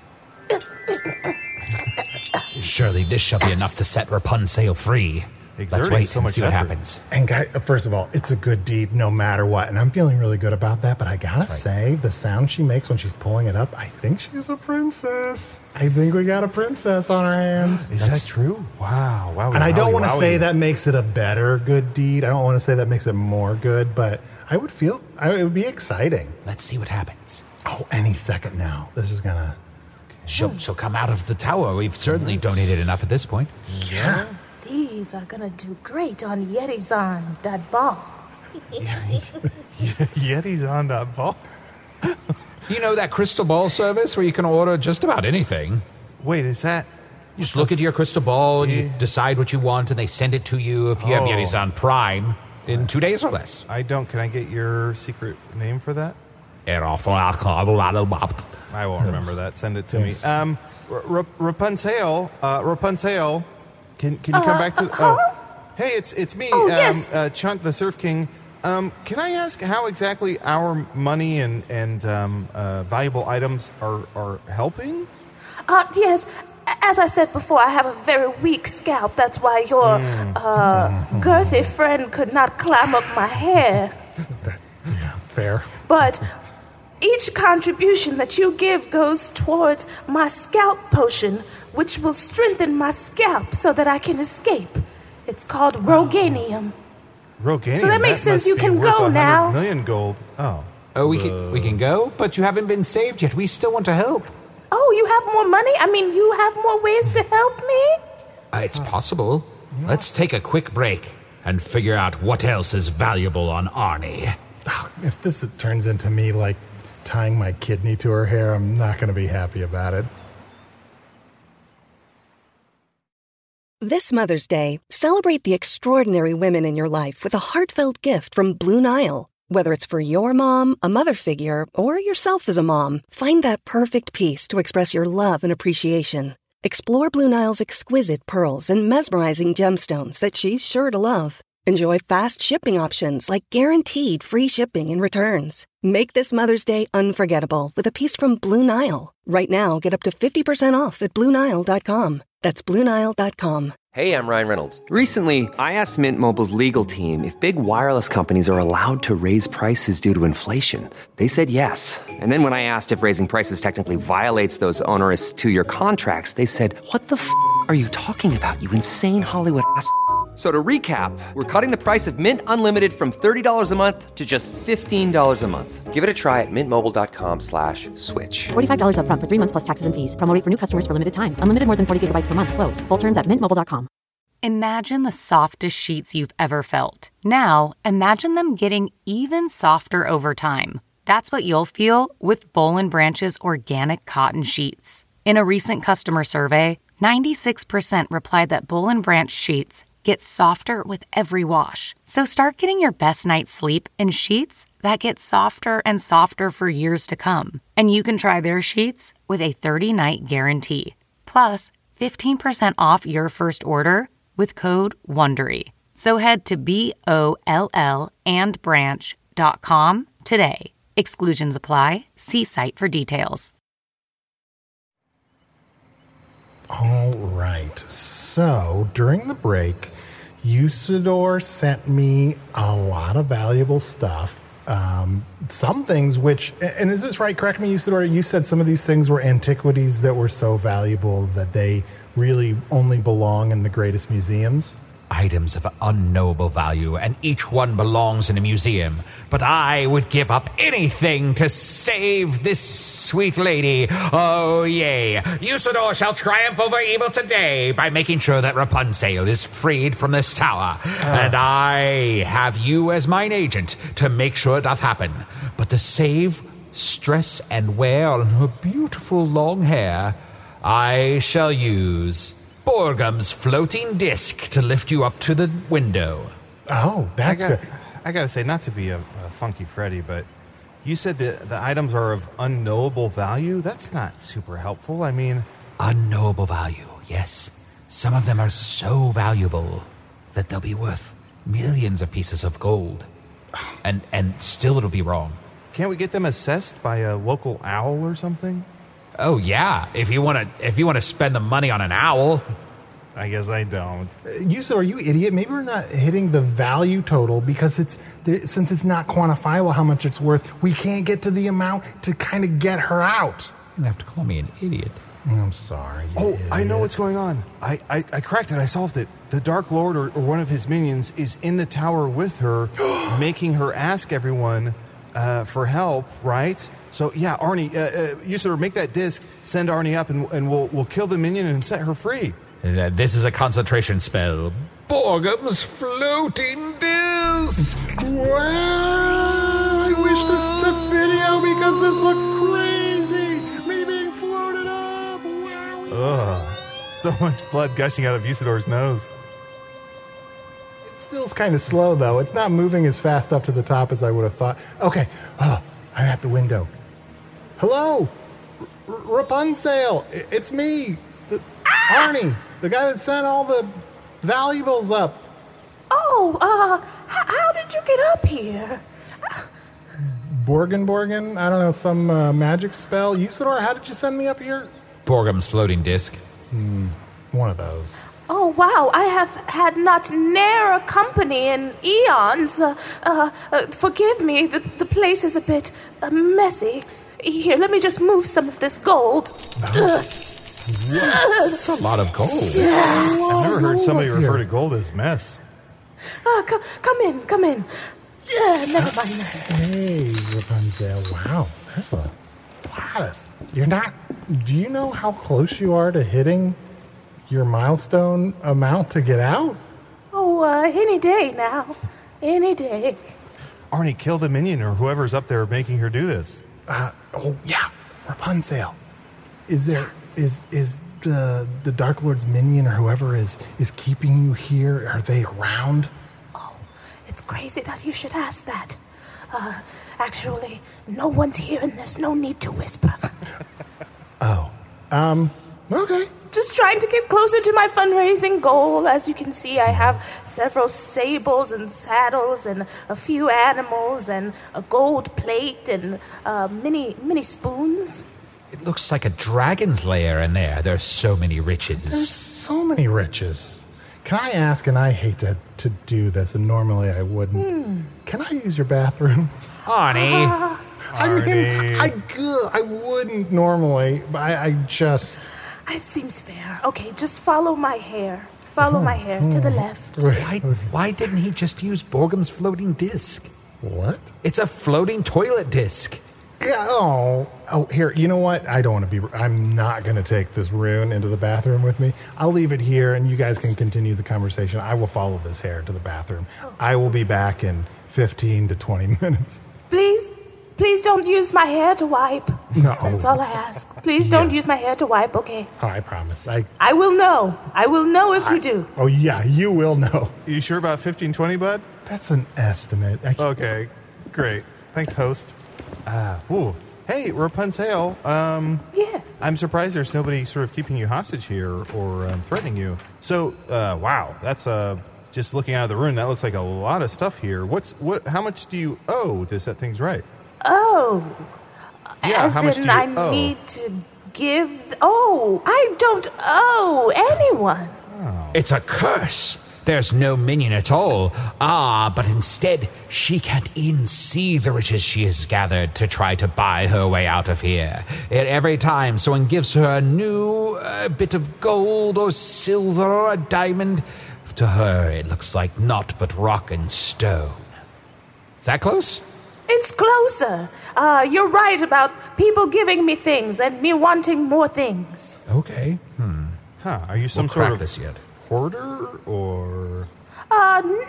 Speaker 1: Surely this shall be enough to set Rapunzel free.
Speaker 5: Exerting
Speaker 1: Let's wait
Speaker 5: so
Speaker 1: and
Speaker 5: much
Speaker 1: see what
Speaker 5: effort.
Speaker 1: happens.
Speaker 4: And guy, first of all, it's a good deed no matter what, and I'm feeling really good about that, but I gotta
Speaker 1: right.
Speaker 4: say, the sound she makes when she's pulling it up, I think she's a princess. I think we got a princess on our hands.
Speaker 5: Is that true? Wow. wow
Speaker 4: And I don't want to
Speaker 5: wowie.
Speaker 4: say that makes it a better good deed. I don't want to say that makes it more good, but I would feel, I, it would be exciting.
Speaker 1: Let's see what happens.
Speaker 4: Oh, any second now. This is gonna...
Speaker 1: She'll, she'll come out of the tower. We've certainly donated enough at this point.
Speaker 4: Yeah.
Speaker 6: These are gonna do great on Yetis on that ball.
Speaker 5: Yeti's on that ball.
Speaker 1: You know that crystal ball service where you can order just about anything?
Speaker 5: Wait, is that...
Speaker 1: You just look at your crystal ball and you
Speaker 5: Yeah.
Speaker 1: decide what you want, and they send it to you if you have
Speaker 5: Oh.
Speaker 1: Yetis on Prime in two days or less.
Speaker 5: I don't... Can I get your secret name for that? I
Speaker 1: I
Speaker 5: won't remember that. Send it to
Speaker 4: Yes.
Speaker 5: me. Um, R- R- Rapunzel, uh, Rapunzel, can can you come
Speaker 6: Uh,
Speaker 5: back to?
Speaker 6: uh, huh?
Speaker 5: Oh, hey, it's it's me,
Speaker 6: Oh,
Speaker 5: um,
Speaker 6: yes.
Speaker 5: uh, Chunk the Surf King. Um, can I ask how exactly our money and and um, uh, valuable items are are helping?
Speaker 6: Uh, yes, as I said before, I have a very weak scalp. That's why your uh, girthy friend could not climb up my hair.
Speaker 4: That, yeah, fair.
Speaker 6: But each contribution that you give goes towards my scalp potion, which will strengthen my scalp so that I can escape. It's called Roganium.
Speaker 5: Roganium.
Speaker 6: So that makes sense.
Speaker 5: must
Speaker 6: You
Speaker 5: be
Speaker 6: can
Speaker 5: worth
Speaker 6: go
Speaker 5: one hundred
Speaker 6: now.
Speaker 5: Million gold. Oh.
Speaker 1: Oh, we can we can go, but you haven't been saved yet. We still want to help.
Speaker 6: Oh, you have more money? I mean, you have more ways to help me?
Speaker 1: Uh, it's possible. Let's take a quick break and figure out what else is valuable on Arnie.
Speaker 4: Oh, if this turns into me, like, tying my kidney to her hair, I'm not going to be happy about it.
Speaker 8: This Mother's Day, celebrate the extraordinary women in your life with a heartfelt gift from Blue Nile. Whether it's for your mom, a mother figure, or yourself as a mom, find that perfect piece to express your love and appreciation. Explore Blue Nile's exquisite pearls and mesmerizing gemstones that she's sure to love. Enjoy fast shipping options like guaranteed free shipping and returns. Make this Mother's Day unforgettable with a piece from Blue Nile. Right now, get up to fifty percent off at Blue Nile dot com. That's Blue Nile dot com.
Speaker 9: Hey, I'm Ryan Reynolds. Recently, I asked Mint Mobile's legal team if big wireless companies are allowed to raise prices due to inflation. They said yes. And then when I asked if raising prices technically violates those onerous two-year contracts, they said, "What the f*** are you talking about, you insane Hollywood ass f- So to recap, we're cutting the price of Mint Unlimited from thirty dollars a month to just fifteen dollars a month. Give it a try at mintmobile.com slash switch.
Speaker 10: forty-five dollars up front for three months plus taxes and fees. Promo rate for new customers for limited time. Unlimited more than forty gigabytes per month. Slows full terms at mint mobile dot com.
Speaker 11: Imagine the softest sheets you've ever felt. Now, imagine them getting even softer over time. That's what you'll feel with Boll and Branch's organic cotton sheets. In a recent customer survey, ninety-six percent replied that Boll and Branch sheets get softer with every wash. So start getting your best night's sleep in sheets that get softer and softer for years to come. And you can try their sheets with a thirty-night guarantee. Plus, fifteen percent off your first order with code WONDERY. So head to B O L L and branch dot com today. Exclusions apply. See site for details.
Speaker 4: All right. So during the break, Usador sent me a lot of valuable stuff. Um, some things which, and is this right? Correct me, Usador. You said some of these things were antiquities that were so valuable that they really only belong in the greatest museums.
Speaker 1: items of unknowable value, and each one belongs in a museum. But I would give up anything to save this sweet lady. Oh, yay. Usador shall triumph over evil today by making sure that Rapunzel is freed from this tower. Uh. And I have you as mine agent to make sure it doth happen. But to save stress and wear on her beautiful long hair, I shall use Borgum's floating disc to lift you up to the window.
Speaker 4: Oh, that's
Speaker 5: I got,
Speaker 4: good.
Speaker 5: I gotta say, not to be a, a funky Freddy, but you said that the items are of unknowable value? That's not super helpful. I mean...
Speaker 1: Unknowable value, yes. Some of them are so valuable that they'll be worth millions of pieces of gold. And and still it'll be wrong.
Speaker 5: Can't we get them assessed by a local owl or something?
Speaker 1: Oh yeah, if you want to if you want to spend the money on an owl.
Speaker 5: I guess I don't.
Speaker 4: You said, are you idiot? Maybe we're not hitting the value total because it's there, since it's not quantifiable how much it's worth. We can't get to the amount to kind of get her out.
Speaker 1: You have to call me an idiot.
Speaker 4: I'm sorry.
Speaker 5: Oh,
Speaker 4: idiot.
Speaker 5: I know what's going on. I, I, I cracked it. I solved it. The Dark Lord or, or one of his minions is in the tower with her, making her ask everyone uh, for help. Right? So yeah, Arnie, uh, uh, you sort of make that disc, send Arnie up, and, and we'll we'll kill the minion and set her free.
Speaker 1: Uh, this is a concentration spell. Borgum's floating disc.
Speaker 4: Wow! I wish this took video because this looks crazy. Me being floated up. Wow.
Speaker 5: Ugh. So much blood gushing out of Usador's nose.
Speaker 4: It still's kind of slow though. It's not moving as fast up to the top as I would have thought. Okay. Oh, I'm at the window. Hello, R- Rapunzel. It's me, the- Arnie. The guy that sent all the valuables up.
Speaker 6: Oh, uh, h- how did you get up here?
Speaker 4: Borgin, Borgin? I don't know, some uh, magic spell. Usador, how did you send me up here?
Speaker 1: Borgum's floating disc.
Speaker 4: Hmm, one of those.
Speaker 6: Oh, wow, I have had not ne'er a company in eons. Uh, uh, uh, forgive me, the, the place is a bit uh, messy. Here, let me just move some of this gold. Uh,
Speaker 1: That's a lot of gold.
Speaker 5: I've never heard somebody refer to gold as mess.
Speaker 6: Uh, c- come in, come in. Uh, never mind that.
Speaker 4: Hey, Rapunzel. Wow, there's a lattice. You're not... Do you know how close you are to hitting your milestone amount to get out?
Speaker 6: Oh, uh, any day now. Any day.
Speaker 5: Arnie, kill the minion or whoever's up there making her do this.
Speaker 4: Uh, oh, yeah, Rapunzel. Is there... Is is the the Dark Lord's minion or whoever is is keeping you here? Are they around?
Speaker 6: Oh, it's crazy that you should ask that. Uh, actually, no one's here and there's no need to whisper.
Speaker 4: Oh, um, okay.
Speaker 6: Just trying to get closer to my fundraising goal. As you can see, I have several sables and saddles and a few animals and a gold plate and uh, many many spoons.
Speaker 1: It looks like a dragon's lair in there. There's so many riches.
Speaker 4: There's so many riches. Can I ask, and I hate to, to do this, and normally I wouldn't, hmm. Can I use your bathroom?
Speaker 1: Arnie.
Speaker 6: Uh,
Speaker 4: I mean, I, I wouldn't normally, but I, I just...
Speaker 6: It seems fair. Okay, just follow my hair. Follow oh, my hair oh. to the left.
Speaker 1: Why, why didn't he just use Borgum's floating disc?
Speaker 4: What?
Speaker 1: It's a floating toilet disc.
Speaker 4: Oh, oh, here, you know what? I don't want to be, I'm not going to take this rune into the bathroom with me. I'll leave it here and you guys can continue the conversation. I will follow this hair to the bathroom. Oh. I will be back in fifteen to twenty minutes.
Speaker 6: Please, please don't use my hair to wipe.
Speaker 4: No.
Speaker 6: That's all I ask. Please yeah. don't use my hair to wipe, okay?
Speaker 4: Oh, I promise. I
Speaker 6: I will know. I will know if
Speaker 4: I,
Speaker 6: you do.
Speaker 4: Oh, yeah, you will know.
Speaker 5: You sure about fifteen, twenty, bud?
Speaker 4: That's an estimate.
Speaker 5: Okay, great. Thanks, host. Ah, uh, ooh. Hey, Rapunzel. Um,
Speaker 6: yes.
Speaker 5: I'm surprised there's nobody sort of keeping you hostage here or um, threatening you. So, uh, wow, that's uh, just looking out of the room. That looks like a lot of stuff here. What's what? How much do you owe to set things right?
Speaker 6: Oh,
Speaker 5: yeah.
Speaker 6: As
Speaker 5: how much
Speaker 6: in
Speaker 5: do you
Speaker 6: I
Speaker 5: owe?
Speaker 6: need to give. Oh, I don't owe anyone.
Speaker 5: Oh.
Speaker 1: It's a curse. There's no minion at all. Ah, but instead, she can't even see the riches she has gathered to try to buy her way out of here. And every time someone gives her a new uh, bit of gold or silver or a diamond, To her, it looks like naught but rock and stone. Is that close?
Speaker 6: It's closer. Uh, you're right about people giving me things and me wanting more things.
Speaker 1: Okay. Hmm.
Speaker 5: Huh, are you some
Speaker 1: We'll
Speaker 5: sort
Speaker 1: crack
Speaker 5: of
Speaker 1: this yet.
Speaker 5: hoarder, or...
Speaker 6: Uh, n-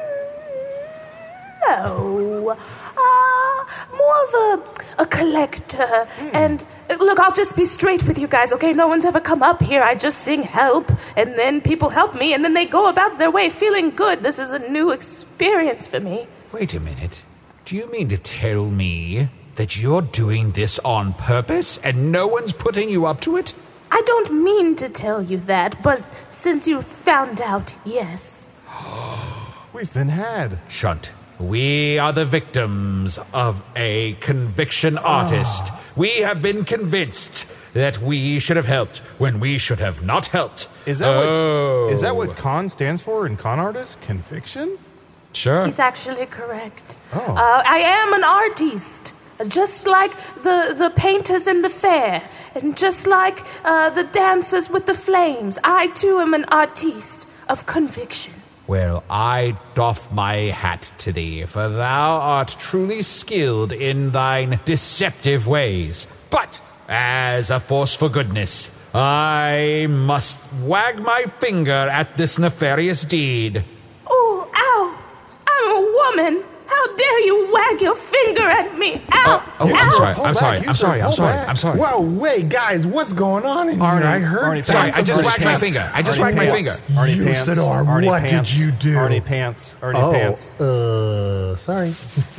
Speaker 6: no. Uh, more of a, a collector.
Speaker 5: Mm.
Speaker 6: And uh, look, I'll just be straight with you guys, okay? No one's ever come up here. I just sing help, and then people help me, and then they go about their way feeling good. This is a new experience for me.
Speaker 1: Wait a minute. Do you mean to tell me that you're doing this on purpose and no one's putting you up to it?
Speaker 6: I don't mean to tell you that, but since you found out, yes.
Speaker 5: We've been had.
Speaker 1: Shunt. We are the victims of a conviction artist. Oh. We have been convinced that we should have helped when we should have not helped.
Speaker 5: Is that
Speaker 1: oh.
Speaker 5: what, is that what con stands for in con artist? Conviction?
Speaker 1: Sure.
Speaker 6: He's actually correct.
Speaker 5: Oh.
Speaker 6: Uh, I am an artiste, just like the, the painters in the fair, and just like uh, the dancers with the flames. I, too, am an artiste of conviction.
Speaker 1: Well, I doff my hat to thee, for thou art truly skilled in thine deceptive ways. But, as a force for goodness, I must wag my finger at this nefarious deed.
Speaker 6: Oh, ow! I'm a woman! How dare you wag your finger at me? Ow!
Speaker 1: Oh, oh
Speaker 6: ow.
Speaker 1: I'm sorry,
Speaker 5: Pull
Speaker 1: I'm
Speaker 5: back,
Speaker 1: sorry,
Speaker 5: you
Speaker 1: I'm
Speaker 5: sir,
Speaker 1: sorry, I'm
Speaker 5: pull
Speaker 1: sorry,
Speaker 5: back.
Speaker 1: I'm sorry.
Speaker 4: Whoa, wait, guys, what's going on in
Speaker 5: Arnie,
Speaker 4: here? I heard
Speaker 5: Arnie,
Speaker 1: Sorry, I just
Speaker 5: Arnie
Speaker 1: wagged my
Speaker 5: pants.
Speaker 1: finger. I just
Speaker 5: Arnie
Speaker 1: wagged my
Speaker 5: pants.
Speaker 1: finger.
Speaker 5: Arnie
Speaker 4: You
Speaker 5: pants.
Speaker 4: said, or
Speaker 5: Arnie
Speaker 4: what
Speaker 5: pants.
Speaker 4: did you do?
Speaker 5: Arnie pants. Arnie
Speaker 4: oh,
Speaker 5: pants.
Speaker 4: uh, sorry.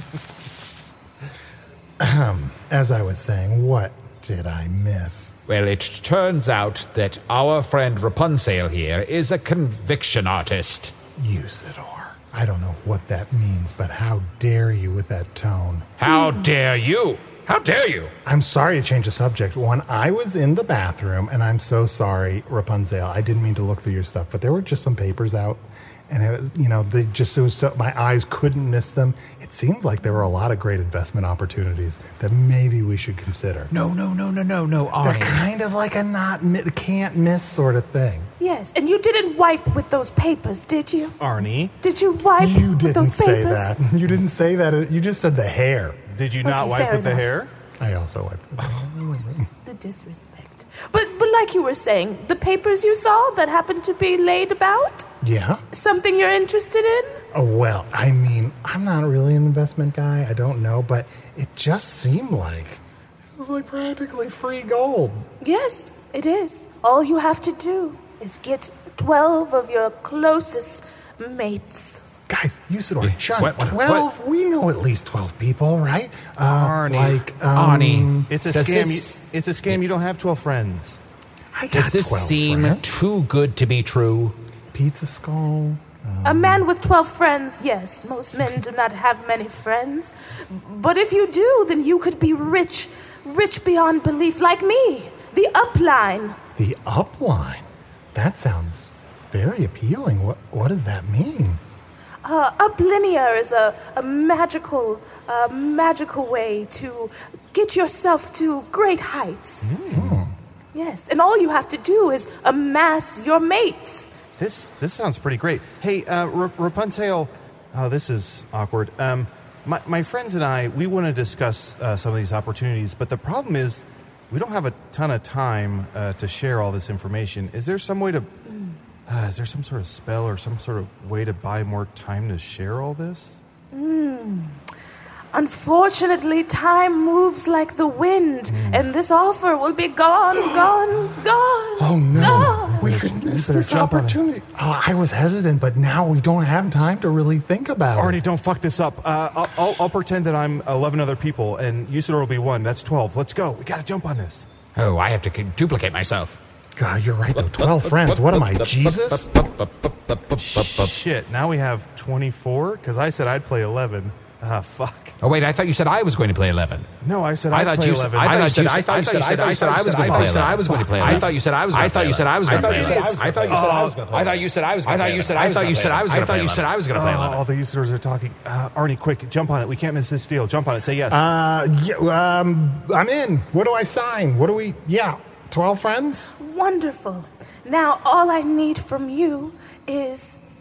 Speaker 4: Ahem. As I was saying, what did I miss?
Speaker 1: Well, it turns out that our friend Rapunzel here is a conviction artist.
Speaker 4: Usador. I don't know what that means, but how dare you with that tone?
Speaker 1: How dare you? How dare you?
Speaker 4: I'm sorry to change the subject. When I was in the bathroom, and I'm so sorry, Rapunzel, I didn't mean to look through your stuff, but there were just some papers out, and it was, you know, they just, it was so, my eyes couldn't miss them. It seems like there were a lot of great investment opportunities that maybe we should consider.
Speaker 1: No, no, no, no, no, no,
Speaker 4: They're
Speaker 1: Arnie.
Speaker 4: kind of like a not, mi- can't miss sort of thing.
Speaker 6: Yes, and you didn't wipe with those papers, did you?
Speaker 5: Arnie,
Speaker 6: Did you wipe
Speaker 4: You
Speaker 6: with
Speaker 4: didn't
Speaker 6: those
Speaker 4: say
Speaker 6: papers?
Speaker 4: that. You didn't say that. You just said the hair.
Speaker 5: did you not
Speaker 6: Okay,
Speaker 5: wipe
Speaker 6: fair
Speaker 5: with the
Speaker 6: enough.
Speaker 5: hair?
Speaker 4: I also wiped the hair.
Speaker 6: The disrespect. But but like you were saying, the papers you saw that happened to be laid about?
Speaker 4: Yeah?
Speaker 6: Something you're interested in?
Speaker 4: Oh, well, I mean, I'm not really an investment guy. I don't know, but it just seemed like it was like practically free gold.
Speaker 6: Yes, it is. All you have to do is get twelve of your closest mates.
Speaker 4: Guys, Usador, Sean,
Speaker 1: What- what-
Speaker 4: twelve? We know at least twelve people, right? Uh,
Speaker 5: Arnie.
Speaker 4: Like, um,
Speaker 1: Arnie.
Speaker 5: It's a
Speaker 1: Does
Speaker 5: scam.
Speaker 1: this-
Speaker 5: You, it's a scam. You don't have twelve friends.
Speaker 4: I got
Speaker 1: Does this
Speaker 4: twelve
Speaker 1: seem
Speaker 4: friends.
Speaker 1: too good to be true?
Speaker 4: Pizza Skull.
Speaker 6: A man with twelve friends, yes. Most men do not have many friends. But if you do, then you could be rich, rich beyond belief, like me. The upline.
Speaker 4: The upline. That sounds very appealing. What What does that mean?
Speaker 6: Uh, uplinear is a, a magical, uh, magical way to get yourself to great heights.
Speaker 4: Mm.
Speaker 6: Yes, and all you have to do is amass your mates.
Speaker 5: This this sounds pretty great. Hey, uh, R- Rapunzel. Oh, this is awkward. Um, my my friends and I, we want to discuss uh, some of these opportunities, but the problem is, we don't have a ton of time uh, to share all this information. Is there some way to? Uh, is there some sort of spell or some sort of way to buy more time to share all this?
Speaker 6: Hmm. Unfortunately, time moves like the wind,
Speaker 4: Hmm.
Speaker 6: and this offer will be gone, gone, gone.
Speaker 4: Oh, no.
Speaker 6: Gone.
Speaker 4: We could miss
Speaker 5: better
Speaker 4: this
Speaker 5: jump on it.
Speaker 4: opportunity. Oh, I was hesitant, but now we don't have time to really think about it.
Speaker 5: Arnie, don't fuck this up. Uh, I'll, I'll, I'll pretend that I'm eleven other people, and Usador will be one. That's twelve. Let's go. We gotta jump on this.
Speaker 1: Oh, I have to c- duplicate myself.
Speaker 4: God, you're right, though. twelve friends. What am I, Jesus?
Speaker 5: Shit, now we have twenty-four? Because I said I'd play eleven. Ah, fuck.
Speaker 1: Oh, wait, I thought you said I was going to play eleven.
Speaker 5: No, I said
Speaker 1: I
Speaker 5: I'd
Speaker 1: thought
Speaker 5: play
Speaker 1: you
Speaker 5: eleven.
Speaker 1: said I thought you said I thought you said I said I was going to play eleven. I was going to play eleven. I thought you said I was going to play eleven. I thought you said I was going to play eleven. I thought you said I was going to play eleven. I thought you said I was going to play eleven. I thought you said I was going to play eleven. I thought you said I was going to play eleven. I thought you said I was going to play
Speaker 5: Oh,
Speaker 1: eleven.
Speaker 5: all the Usadors are talking. Uh, Arnie, quick, jump on it. We can't miss this deal. Jump on it. Say yes.
Speaker 4: Uh, yeah, um, I'm in. What do I sign? What do we, yeah, twelve friends?
Speaker 6: Wonderful. Now, all I need from you is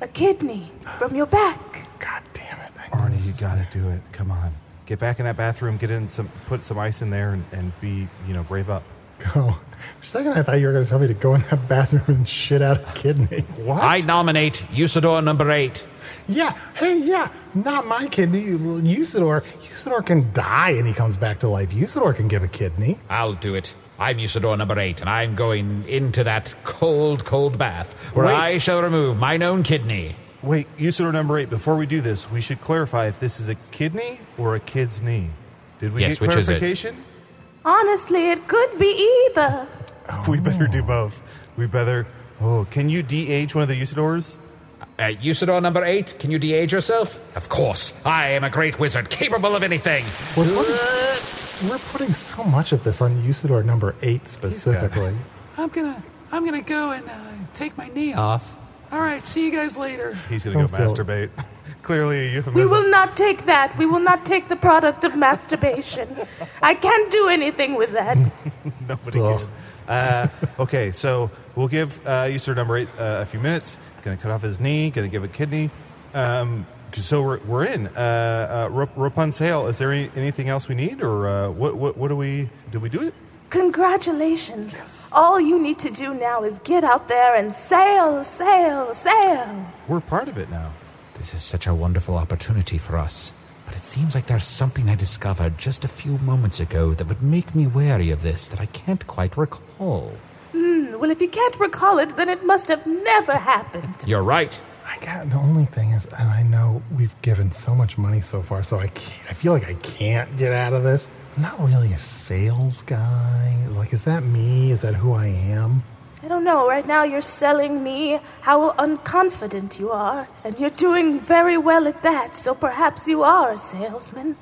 Speaker 6: a kidney from your back.
Speaker 4: God damn it.
Speaker 5: Arnie, you gotta do it. Come on. Get back in that bathroom, get in some, put some ice in there, and, and be, you know, brave up.
Speaker 4: Go. For a second, I thought you were going to tell me to go in that bathroom and shit out a kidney.
Speaker 5: What?
Speaker 1: I nominate Usador number eight.
Speaker 4: Yeah, hey, yeah, not my kidney. Usador, Usador can die and he comes back to life. Usador can give a kidney.
Speaker 1: I'll do it. I'm Usador number eight, and I'm going into that cold, cold bath where
Speaker 5: Wait.
Speaker 1: I shall remove mine own kidney.
Speaker 5: Wait, Usador number eight, before we do this, we should clarify if this is a kidney or a kid's knee. Did we
Speaker 1: Yes,
Speaker 5: get
Speaker 1: which is it?
Speaker 5: clarification?
Speaker 6: Honestly, it could be either.
Speaker 4: Oh.
Speaker 5: We better do both. We better... Oh, can you de-age one of the Usadors?
Speaker 1: Uh, Usador number eight, can you de-age yourself? Of course. I am a great wizard, capable of anything.
Speaker 4: We're putting, we're putting so much of this on Usador number eight specifically.
Speaker 12: I'm gonna, I'm gonna go and uh, take my knee off. All right, see you guys later.
Speaker 5: He's gonna
Speaker 4: Don't
Speaker 5: go
Speaker 4: feel-
Speaker 5: masturbate. Clearly a
Speaker 6: We
Speaker 5: euphemism.
Speaker 6: will not take that. We will not take the product of masturbation. I can't do anything with that.
Speaker 5: Nobody
Speaker 4: Ugh.
Speaker 5: can. Uh, okay, so we'll give uh, Usador number eight uh, a few minutes. Gonna cut off his knee. Gonna give a kidney. Um, so we're, we're in. Uh, uh, Rap- Rapunzel, is there any, anything else we need, or uh, what, what? What do we? Did we do it?
Speaker 6: Congratulations. Yes. All you need to do now is get out there and sail, sail, sail.
Speaker 5: We're part of it now.
Speaker 1: This is such a wonderful opportunity for us. But it seems like there's something I discovered just a few moments ago that would make me wary of this that I can't quite recall.
Speaker 6: Hmm, well, if you can't recall it, then it must have never happened.
Speaker 1: You're right.
Speaker 4: I got the only thing is, and I know we've given so much money so far, so I can't, I feel like I can't get out of this. I'm not really a sales guy. Like, is that me? Is that who I am?
Speaker 6: I don't know. Right now you're selling me how unconfident you are, and you're doing very well at that, so perhaps you are a salesman.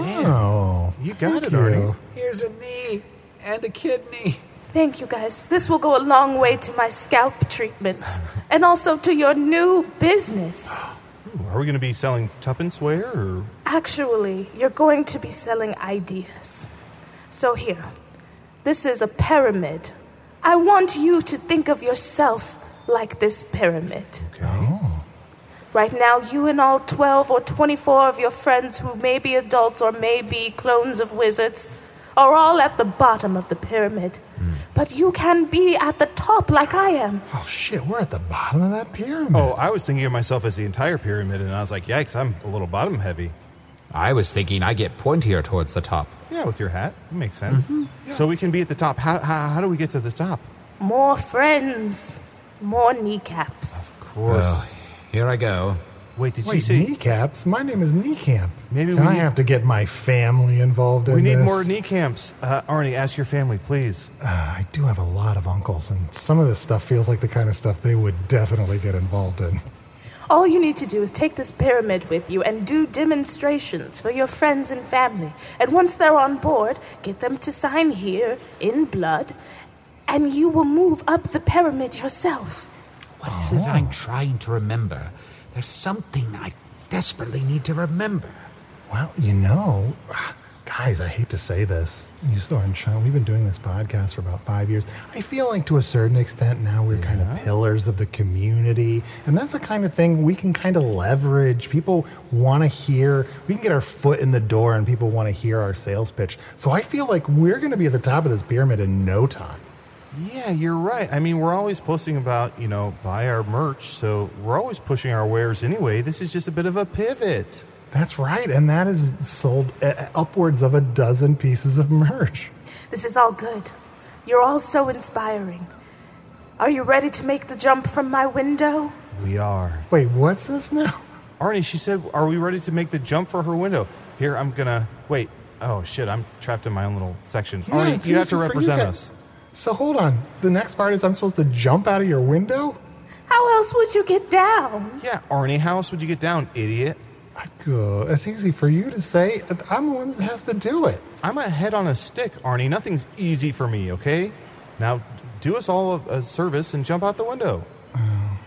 Speaker 4: Oh,
Speaker 5: you got it,
Speaker 4: you.
Speaker 5: Arnie.
Speaker 12: Here's a knee and a kidney.
Speaker 6: Thank you, guys. This will go a long way to my scalp treatments, and also to your new business.
Speaker 5: Ooh, are we going to be selling tuppence ware, or?
Speaker 6: Actually, you're going to be selling ideas. So here, this is a pyramid. I want you to think of yourself like this pyramid.
Speaker 5: Okay.
Speaker 4: Oh.
Speaker 6: Right now, you and all twelve or twenty-four of your friends who may be adults or may be clones of wizards are all at the bottom of the pyramid. Mm. But you can be at the top like I am.
Speaker 4: Oh, shit, we're at the bottom of that pyramid.
Speaker 5: Oh, I was thinking of myself as the entire pyramid, and I was like, yikes, I'm a little bottom heavy.
Speaker 1: I was thinking I get pointier towards the top.
Speaker 5: Yeah, with your hat. It makes sense.
Speaker 6: Mm-hmm.
Speaker 5: Yeah. So we can be at the top. How, how, how do we get to the top?
Speaker 6: More friends. More kneecaps.
Speaker 5: Of course.
Speaker 1: Well, here I go.
Speaker 5: Wait, did
Speaker 4: Wait,
Speaker 5: you say...
Speaker 4: kneecaps? My name is Kneecamp.
Speaker 5: Maybe
Speaker 4: Can
Speaker 5: we
Speaker 4: I
Speaker 5: need-
Speaker 4: have to get my family involved in
Speaker 5: We need
Speaker 4: this?
Speaker 5: more kneecaps. Uh, Arnie, ask your family, please.
Speaker 4: Uh, I do have a lot of uncles, and some of this stuff feels like the kind of stuff they would definitely get involved in.
Speaker 6: All you need to do is take this pyramid with you and do demonstrations for your friends and family. And once they're on board, get them to sign here in blood, and you will move up the pyramid yourself.
Speaker 1: What is it I'm trying to remember? There's something I desperately need to remember.
Speaker 4: Well, you know, guys, I hate to say this. Usador and Sean, we've been doing this podcast for about five years. I feel like to a certain extent now we're yeah. kind of pillars of the community. And that's the kind of thing we can kind of leverage. People want to hear, we can get our foot in the door and people want to hear our sales pitch. So I feel like we're going to be at the top of this pyramid in no time.
Speaker 5: Yeah, you're right. I mean, we're always posting about, you know, buy our merch. So we're always pushing our wares anyway. This is just a bit of a pivot.
Speaker 4: That's right, and that is sold uh, upwards of a dozen pieces of merch.
Speaker 6: This is all good. You're all so inspiring. Are you ready to make the jump from my window?
Speaker 5: We are.
Speaker 4: Wait, what's this now?
Speaker 5: Arnie, she said, are we ready to make the jump for her window? Here, I'm gonna... Wait. Oh, shit, I'm trapped in my own little section.
Speaker 4: Yeah,
Speaker 5: Arnie, you have to represent
Speaker 4: you
Speaker 5: us.
Speaker 4: So hold on. The next part is I'm supposed to jump out of your window?
Speaker 6: How else would you get down?
Speaker 5: Yeah, Arnie, how else would you get down, idiot?
Speaker 4: Good. It's easy for you to say. I'm the one that has to do it.
Speaker 5: I'm a head on a stick, Arnie. Nothing's easy for me, okay? Now, do us all a, a service and jump out the window.
Speaker 4: Uh,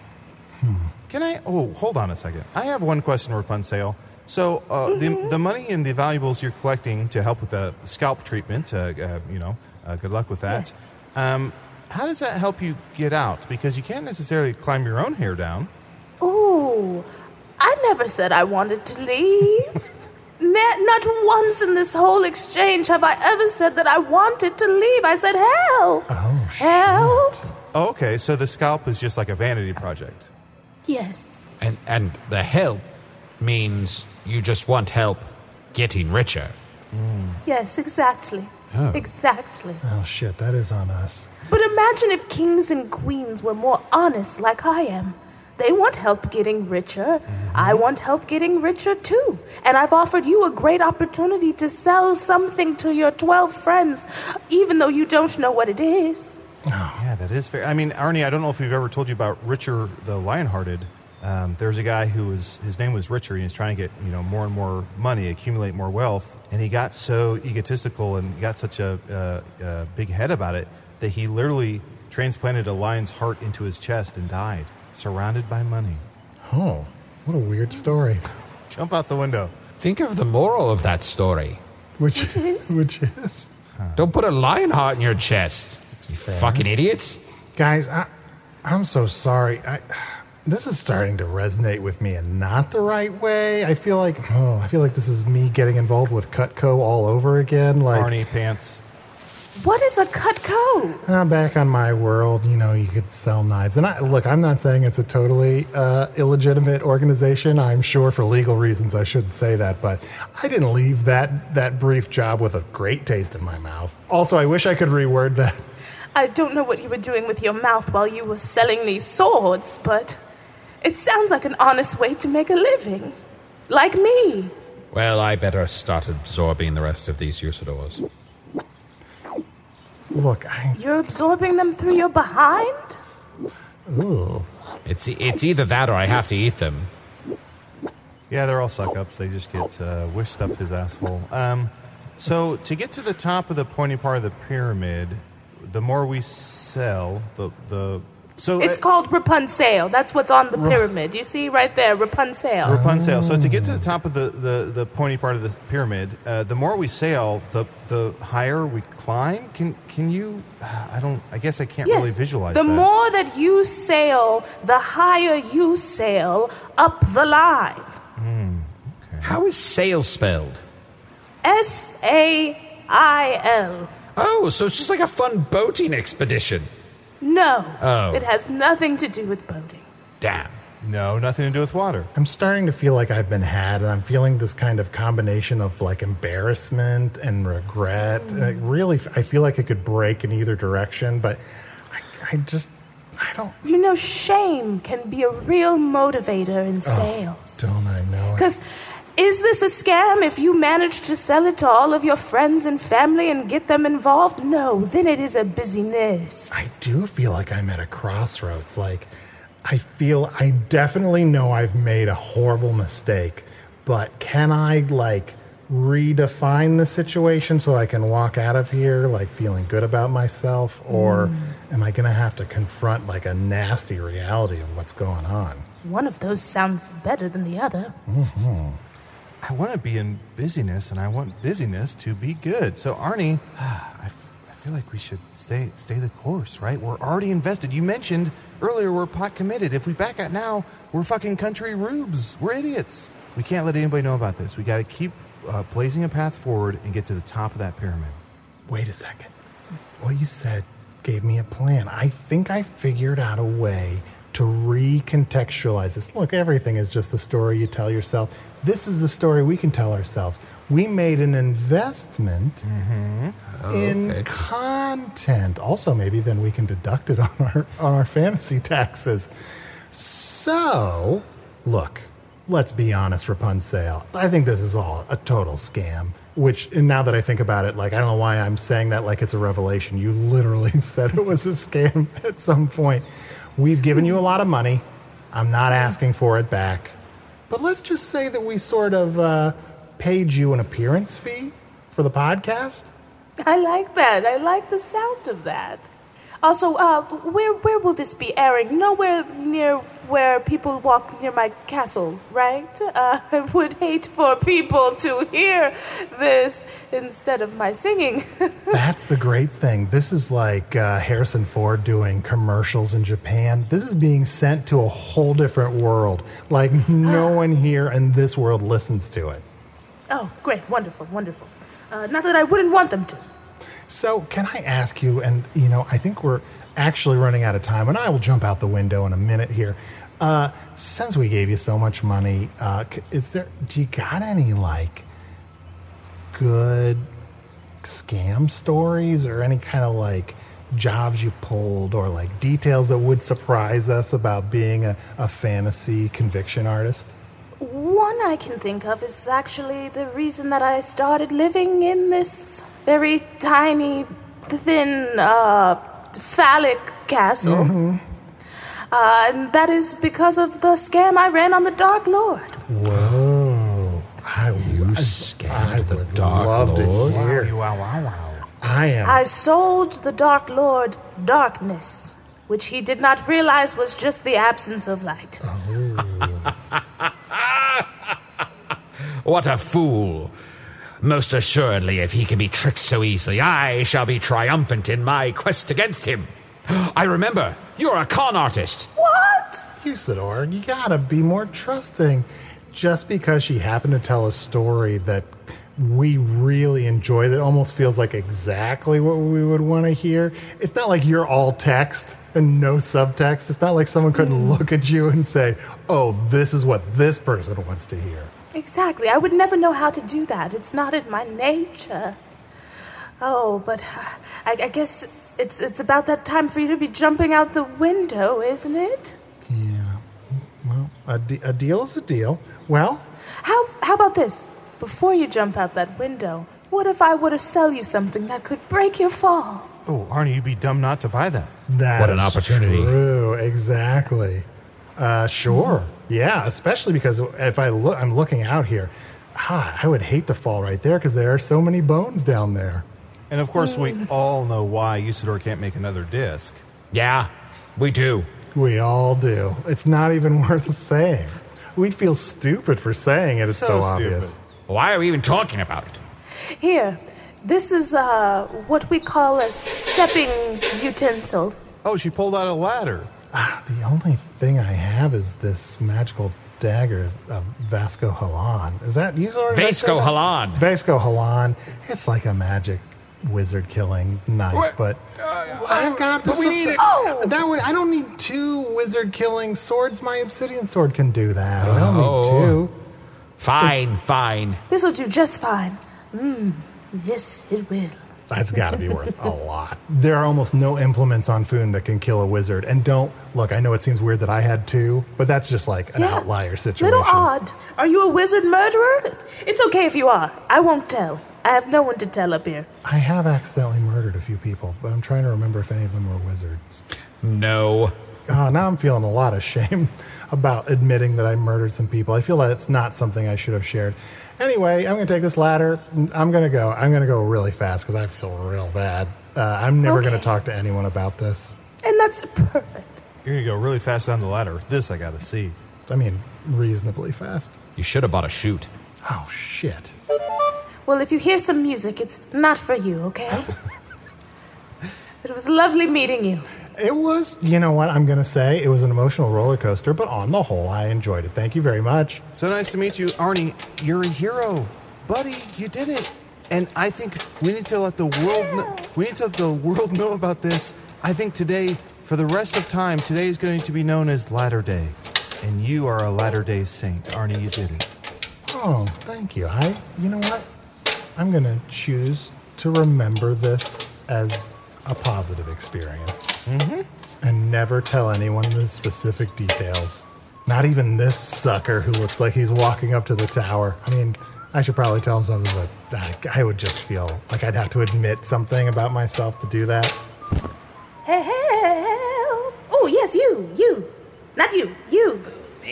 Speaker 4: hmm.
Speaker 5: Can I? Oh, hold on a second. I have one question, Rapunzel. So, uh, mm-hmm. the the money and the valuables you're collecting to help with the scalp treatment, uh, uh, you know, uh, good luck with that. Yes. Um, how does that help you get out? Because you can't necessarily climb your own hair down.
Speaker 6: Ooh, No, I never said I wanted to leave. Ne- not once in this whole exchange have I ever said that I wanted to leave. I said, help.
Speaker 4: Oh,
Speaker 6: help.
Speaker 5: Oh, okay, so the scalp is just like a vanity project.
Speaker 6: Yes.
Speaker 1: And and the help means you just want help getting richer.
Speaker 5: Mm.
Speaker 6: Yes, exactly.
Speaker 1: Oh.
Speaker 6: Exactly.
Speaker 4: Oh, shit, that is on us.
Speaker 6: But imagine if kings and queens were more honest like I am. They want help getting richer. Mm-hmm. I want help getting richer too. And I've offered you a great opportunity to sell something to your twelve friends, even though you don't know what it is.
Speaker 5: Oh. Yeah, that is fair. I mean, Arnie, I don't know if we've ever told you about Richer the Lionhearted. Um, there's a guy who was, his name was Richer, and he's trying to get, you know, more and more money, accumulate more wealth. And he got so egotistical and got such a, uh, a big head about it that he literally transplanted a lion's heart into his chest and died, surrounded by money.
Speaker 4: Oh, what a weird story.
Speaker 5: Jump out the window.
Speaker 1: Think of the moral of that story.
Speaker 4: Which,
Speaker 6: which is?
Speaker 4: Which is?
Speaker 1: Huh. Don't put a lion heart in your chest, you
Speaker 4: Fair.
Speaker 1: fucking idiots.
Speaker 4: Guys, I, I'm so sorry. I... This is starting to resonate with me in not the right way. I feel like, oh, I feel like this is me getting involved with Cutco all over again. Like
Speaker 5: Arnie pants.
Speaker 6: What is a Cutco?
Speaker 4: Uh, back on my world, you know, you could sell knives. And I, look, I'm not saying it's a totally uh, illegitimate organization. I'm sure for legal reasons I shouldn't say that, but I didn't leave that that brief job with a great taste in my mouth. Also, I wish I could reword that.
Speaker 6: I don't know what you were doing with your mouth while you were selling these swords, but it sounds like an honest way to make a living. Like me.
Speaker 1: Well, I better start absorbing the rest of these usadors.
Speaker 4: Look, I...
Speaker 6: You're absorbing them through your behind?
Speaker 4: Ooh.
Speaker 1: It's, it's either that or I have to eat them.
Speaker 5: Yeah, they're all suck-ups. They just get uh, whisked up his asshole. Um, so, to get to the top of the pointy part of the pyramid, the more we sell, the... the So
Speaker 6: it's
Speaker 5: uh,
Speaker 6: called Rapunzel. That's what's on the pyramid. You see right there, Rapunzel.
Speaker 5: Rapunzel. So to get to the top of the, the, the pointy part of the pyramid, uh, the more we sail, the the higher we climb. Can can you? I don't. I guess I can't
Speaker 6: yes.
Speaker 5: really visualize
Speaker 6: the
Speaker 5: that.
Speaker 6: The more that you sail, the higher you sail up the line.
Speaker 5: Mm, okay.
Speaker 1: How is sail spelled?
Speaker 6: S A I L.
Speaker 1: Oh, so it's just like a fun boating expedition.
Speaker 6: No,
Speaker 1: oh.
Speaker 6: It has nothing to do with boating.
Speaker 1: Damn.
Speaker 5: No, nothing to do with water.
Speaker 4: I'm starting to feel like I've been had, and I'm feeling this kind of combination of like embarrassment and regret. Mm. And it really, I feel like it could break in either direction, but I, I just, I don't.
Speaker 6: You know, shame can be a real motivator in
Speaker 4: oh,
Speaker 6: sales.
Speaker 4: Don't I know it?
Speaker 6: Because is this a scam if you manage to sell it to all of your friends and family and get them involved? No, then it is a business.
Speaker 4: I do feel like I'm at a crossroads. Like, I feel, I definitely know I've made a horrible mistake, but can I, like, redefine the situation so I can walk out of here, like, feeling good about myself? Or mm. am I going to have to confront, like, a nasty reality of what's going on?
Speaker 6: One of those sounds better than the other.
Speaker 4: Mm-hmm.
Speaker 5: I want to be in busyness, and I want busyness to be good. So, Arnie, I, f- I feel like we should stay stay the course, right? We're already invested. You mentioned earlier we're pot committed. If we back out now, we're fucking country rubes. We're idiots. We can't let anybody know about this. We got to keep uh, blazing a path forward and get to the top of that pyramid.
Speaker 4: Wait a second. What you said gave me a plan. I think I figured out a way to recontextualize this. Look, everything is just a story you tell yourself. This is the story we can tell ourselves. We made an investment
Speaker 5: mm-hmm.
Speaker 1: oh,
Speaker 4: in
Speaker 1: okay.
Speaker 4: content. Also, maybe then we can deduct it on our on our fantasy taxes. So, look, let's be honest, Rapunzel. I think this is all a total scam. Which, and now that I think about it, like, I don't know why I'm saying that like it's a revelation. You literally said it was a scam at some point. We've given you a lot of money. I'm not asking for it back. But let's just say that we sort of uh, paid you an appearance fee for the podcast.
Speaker 6: I like that. I like the sound of that. Also, uh, where where will this be airing? Nowhere near where people walk near my castle, right? Uh, I would hate for people to hear this instead of my singing.
Speaker 4: That's the great thing. This is like uh, Harrison Ford doing commercials in Japan. This is being sent to a whole different world. Like, no one here in this world listens to it.
Speaker 6: Oh, great. Wonderful, wonderful. Uh, not that I wouldn't want them to.
Speaker 4: So, can I ask you, and, you know, I think we're actually running out of time, and I will jump out the window in a minute here. Uh, since we gave you so much money, uh, is there, do you got any, like, good scam stories or any kind of, like, jobs you've pulled or, like, details that would surprise us about being a, a fantasy conviction artist?
Speaker 6: One I can think of is actually the reason that I started living in this very tiny, thin, uh, phallic castle.
Speaker 4: Mm-hmm.
Speaker 6: Uh, and that is because of the scam I ran on the Dark Lord.
Speaker 4: Whoa. I,
Speaker 1: You
Speaker 4: I,
Speaker 1: scammed
Speaker 4: I
Speaker 1: the
Speaker 4: would
Speaker 1: Dark
Speaker 4: love
Speaker 1: Lord?
Speaker 4: to hear.
Speaker 5: Wow, wow, wow.
Speaker 4: I am.
Speaker 6: I sold the Dark Lord darkness, which he did not realize was just the absence of light.
Speaker 1: What a fool. Most assuredly, if he can be tricked so easily, I shall be triumphant in my quest against him. I remember, you're a con artist.
Speaker 6: What?
Speaker 4: Usador, you gotta be more trusting. Just because she happened to tell a story that we really enjoy, that almost feels like exactly what we would want to hear. It's not like you're all text and no subtext. It's not like someone couldn't
Speaker 6: Mm.
Speaker 4: look at you and say, oh, this is what this person wants to hear.
Speaker 6: Exactly. I would never know how to do that. It's not in my nature. Oh, but uh, I, I guess it's it's about that time for you to be jumping out the window, isn't it?
Speaker 4: Yeah. Well, a, de- a deal is a deal. Well,
Speaker 6: How how about this? Before you jump out that window, what if I were to sell you something that could break your fall?
Speaker 5: Oh, Arnie, you'd be dumb not to buy that.
Speaker 4: that
Speaker 1: What an
Speaker 4: is
Speaker 1: opportunity.
Speaker 4: True, exactly. Uh, sure. Yeah, especially because if I look, I'm looking out here. Ah, I would hate to fall right there because there are so many bones down there.
Speaker 5: And of course, we all know why Usador can't make another disc.
Speaker 1: Yeah, we do.
Speaker 4: We all do. It's not even worth saying. We'd feel stupid for saying it. It's so,
Speaker 5: So
Speaker 4: obvious.
Speaker 5: stupid.
Speaker 1: Why are we even talking about it?
Speaker 6: Here, this is uh, what we call a stepping utensil.
Speaker 5: Oh, she pulled out a ladder.
Speaker 4: Ah, the only thing I have is this magical dagger of Vasco Halan. Is that you? Sort of
Speaker 1: Vasco Halan.
Speaker 4: Vasco Halan. It's like a magic wizard killing knife,
Speaker 1: What?
Speaker 4: but I've got
Speaker 1: but
Speaker 4: this.
Speaker 1: we need it.
Speaker 6: Oh!
Speaker 4: That would. I don't need two wizard killing swords. My obsidian sword can do that. I don't
Speaker 1: Oh.
Speaker 4: need two.
Speaker 1: Fine, fine.
Speaker 6: This will do just fine. Mmm, yes, it will.
Speaker 4: That's got to be worth a lot. There are almost no implements on Foon that can kill a wizard. And don't look. I know it seems weird that I had two, but that's just like an
Speaker 6: Yeah.
Speaker 4: outlier situation.
Speaker 6: Little odd. Are you a wizard murderer? It's okay if you are. I won't tell. I have no one to tell up here.
Speaker 4: I have accidentally murdered a few people, but I'm trying to remember if any of them were wizards.
Speaker 1: No.
Speaker 4: Oh, now I'm feeling a lot of shame about admitting that I murdered some people. I feel that it's not something I should have shared. Anyway, I'm going to take this ladder. I'm going to go. I'm going to go really fast because I feel real bad. Uh, I'm never
Speaker 6: Okay.
Speaker 4: going to talk to anyone about this.
Speaker 6: And that's perfect.
Speaker 5: You're going to go really fast down the ladder. This I got to see.
Speaker 4: I mean, reasonably fast.
Speaker 1: You should have bought a chute.
Speaker 4: Oh, shit.
Speaker 6: Well, if you hear some music, it's not for you, okay? It was lovely meeting you.
Speaker 4: It was, you know what I'm going to say? It was an emotional roller coaster, but on the whole, I enjoyed it. Thank you very much.
Speaker 5: So nice to meet you, Arnie. You're a hero. Buddy, you did it. And I think we need to let the world know, we need to let the world know about this. I think today, for the rest of time, today is going to be known as Ladder Day. And you are a Latter Day Saint. Arnie, you did it.
Speaker 4: Oh, thank you. I, you know what? I'm going to choose to remember this as a positive experience.
Speaker 5: Mm-hmm.
Speaker 4: And never tell anyone the specific details. Not even this sucker who looks like he's walking up to the tower. I mean, I should probably tell him something, but I, I would just feel like I'd have to admit something about myself to do that.
Speaker 6: Help! Oh, yes, you, you. Not you, you.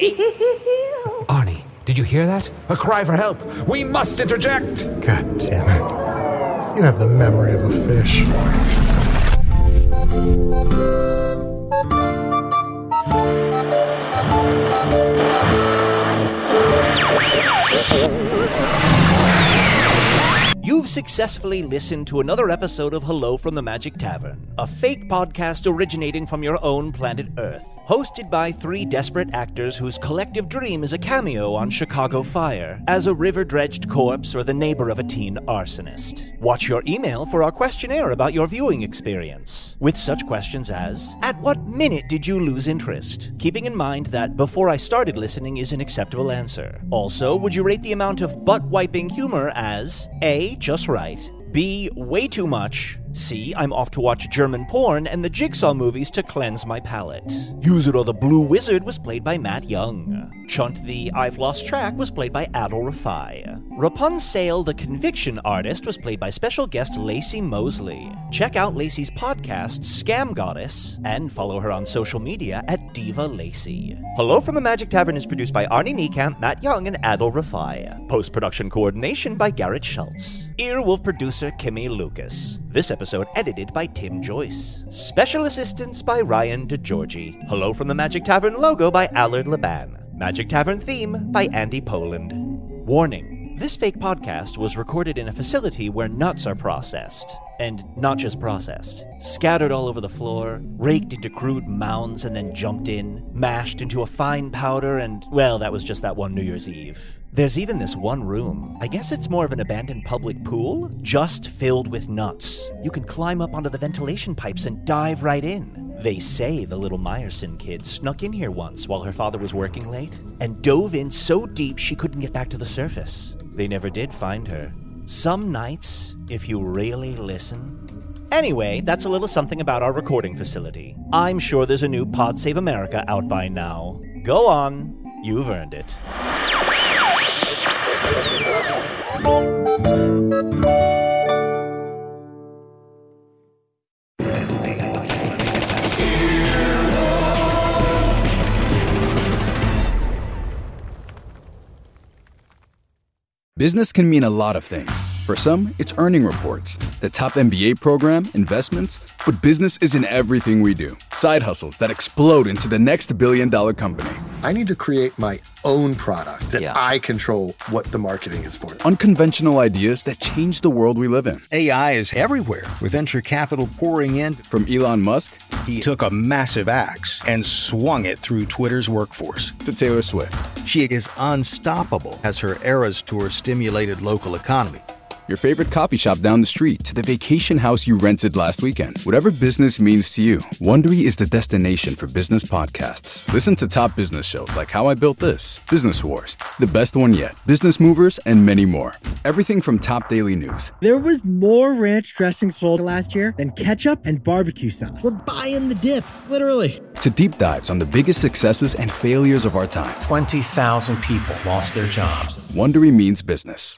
Speaker 1: Arnie, did you hear that? A cry for help. We must interject.
Speaker 4: God damn it. You have the memory of a fish.
Speaker 3: You've successfully listened to another episode of Hello from the Magic Tavern, a fake podcast originating from your own planet Earth, hosted by three desperate actors whose collective dream is a cameo on Chicago Fire, as a river-dredged corpse or the neighbor of a teen arsonist. Watch your email for our questionnaire about your viewing experience, with such questions as, at what minute did you lose interest? Keeping in mind that before I started listening is an acceptable answer. Also, would you rate the amount of butt-wiping humor as A, just right, B, way too much, C, I'm off to watch German porn and the Jigsaw movies to cleanse my palate. Yuzuru the Blue Wizard was played by Matt Young. Chunt the I've Lost Track was played by Adol Rafai. Rapunzel the Conviction Artist was played by special guest Lacey Mosley. Check out Lacey's podcast, Scam Goddess, and follow her on social media at Diva Lacey. Hello from the Magic Tavern is produced by Arnie Niekamp, Matt Young, and Adol Rafai. Post-production coordination by Garrett Schultz. Earwolf producer Kimmy Lucas. This episode edited by Tim Joyce. Special assistance by Ryan DeGiorgi. Hello from the Magic Tavern logo by Allard Laban. Magic Tavern theme by Andy Poland. Warning, this fake podcast was recorded in a facility where nuts are processed. And not just processed. Scattered all over the floor, raked into crude mounds and then jumped in, mashed into a fine powder, and, well, that was just that one New Year's Eve. There's even this one room, I guess it's more of an abandoned public pool, just filled with nuts. You can climb up onto the ventilation pipes and dive right in. They say the little Meyerson kid snuck in here once while her father was working late, and dove in so deep she couldn't get back to the surface. They never did find her. Some nights, if you really listen. Anyway, that's a little something about our recording facility. I'm sure there's a new Pod Save America out by now. Go on, you've earned it.
Speaker 13: Business can mean a lot of things. For some, it's earning reports, the top M B A program, investments, but business isn't everything we do. Side hustles that explode into the next billion-dollar company.
Speaker 14: I need to create my own product that yeah. I control what the marketing is for.
Speaker 13: Unconventional ideas that change the world we live in.
Speaker 15: A I is everywhere, with venture capital pouring in.
Speaker 13: From Elon Musk,
Speaker 15: he took a massive axe and swung it through Twitter's workforce.
Speaker 13: To Taylor Swift.
Speaker 15: She is unstoppable as her Eras Tour stimulated local economy.
Speaker 13: Your favorite coffee shop down the street to the vacation house you rented last weekend. Whatever business means to you, Wondery is the destination for business podcasts. Listen to top business shows like How I Built This, Business Wars, The Best One Yet, Business Movers, and many more. Everything from top daily news.
Speaker 16: There was more ranch dressing sold last year than ketchup and barbecue sauce.
Speaker 17: We're buying the dip, literally.
Speaker 13: To deep dives on the biggest successes and failures of our time.
Speaker 18: twenty thousand people lost their jobs.
Speaker 13: Wondery means business.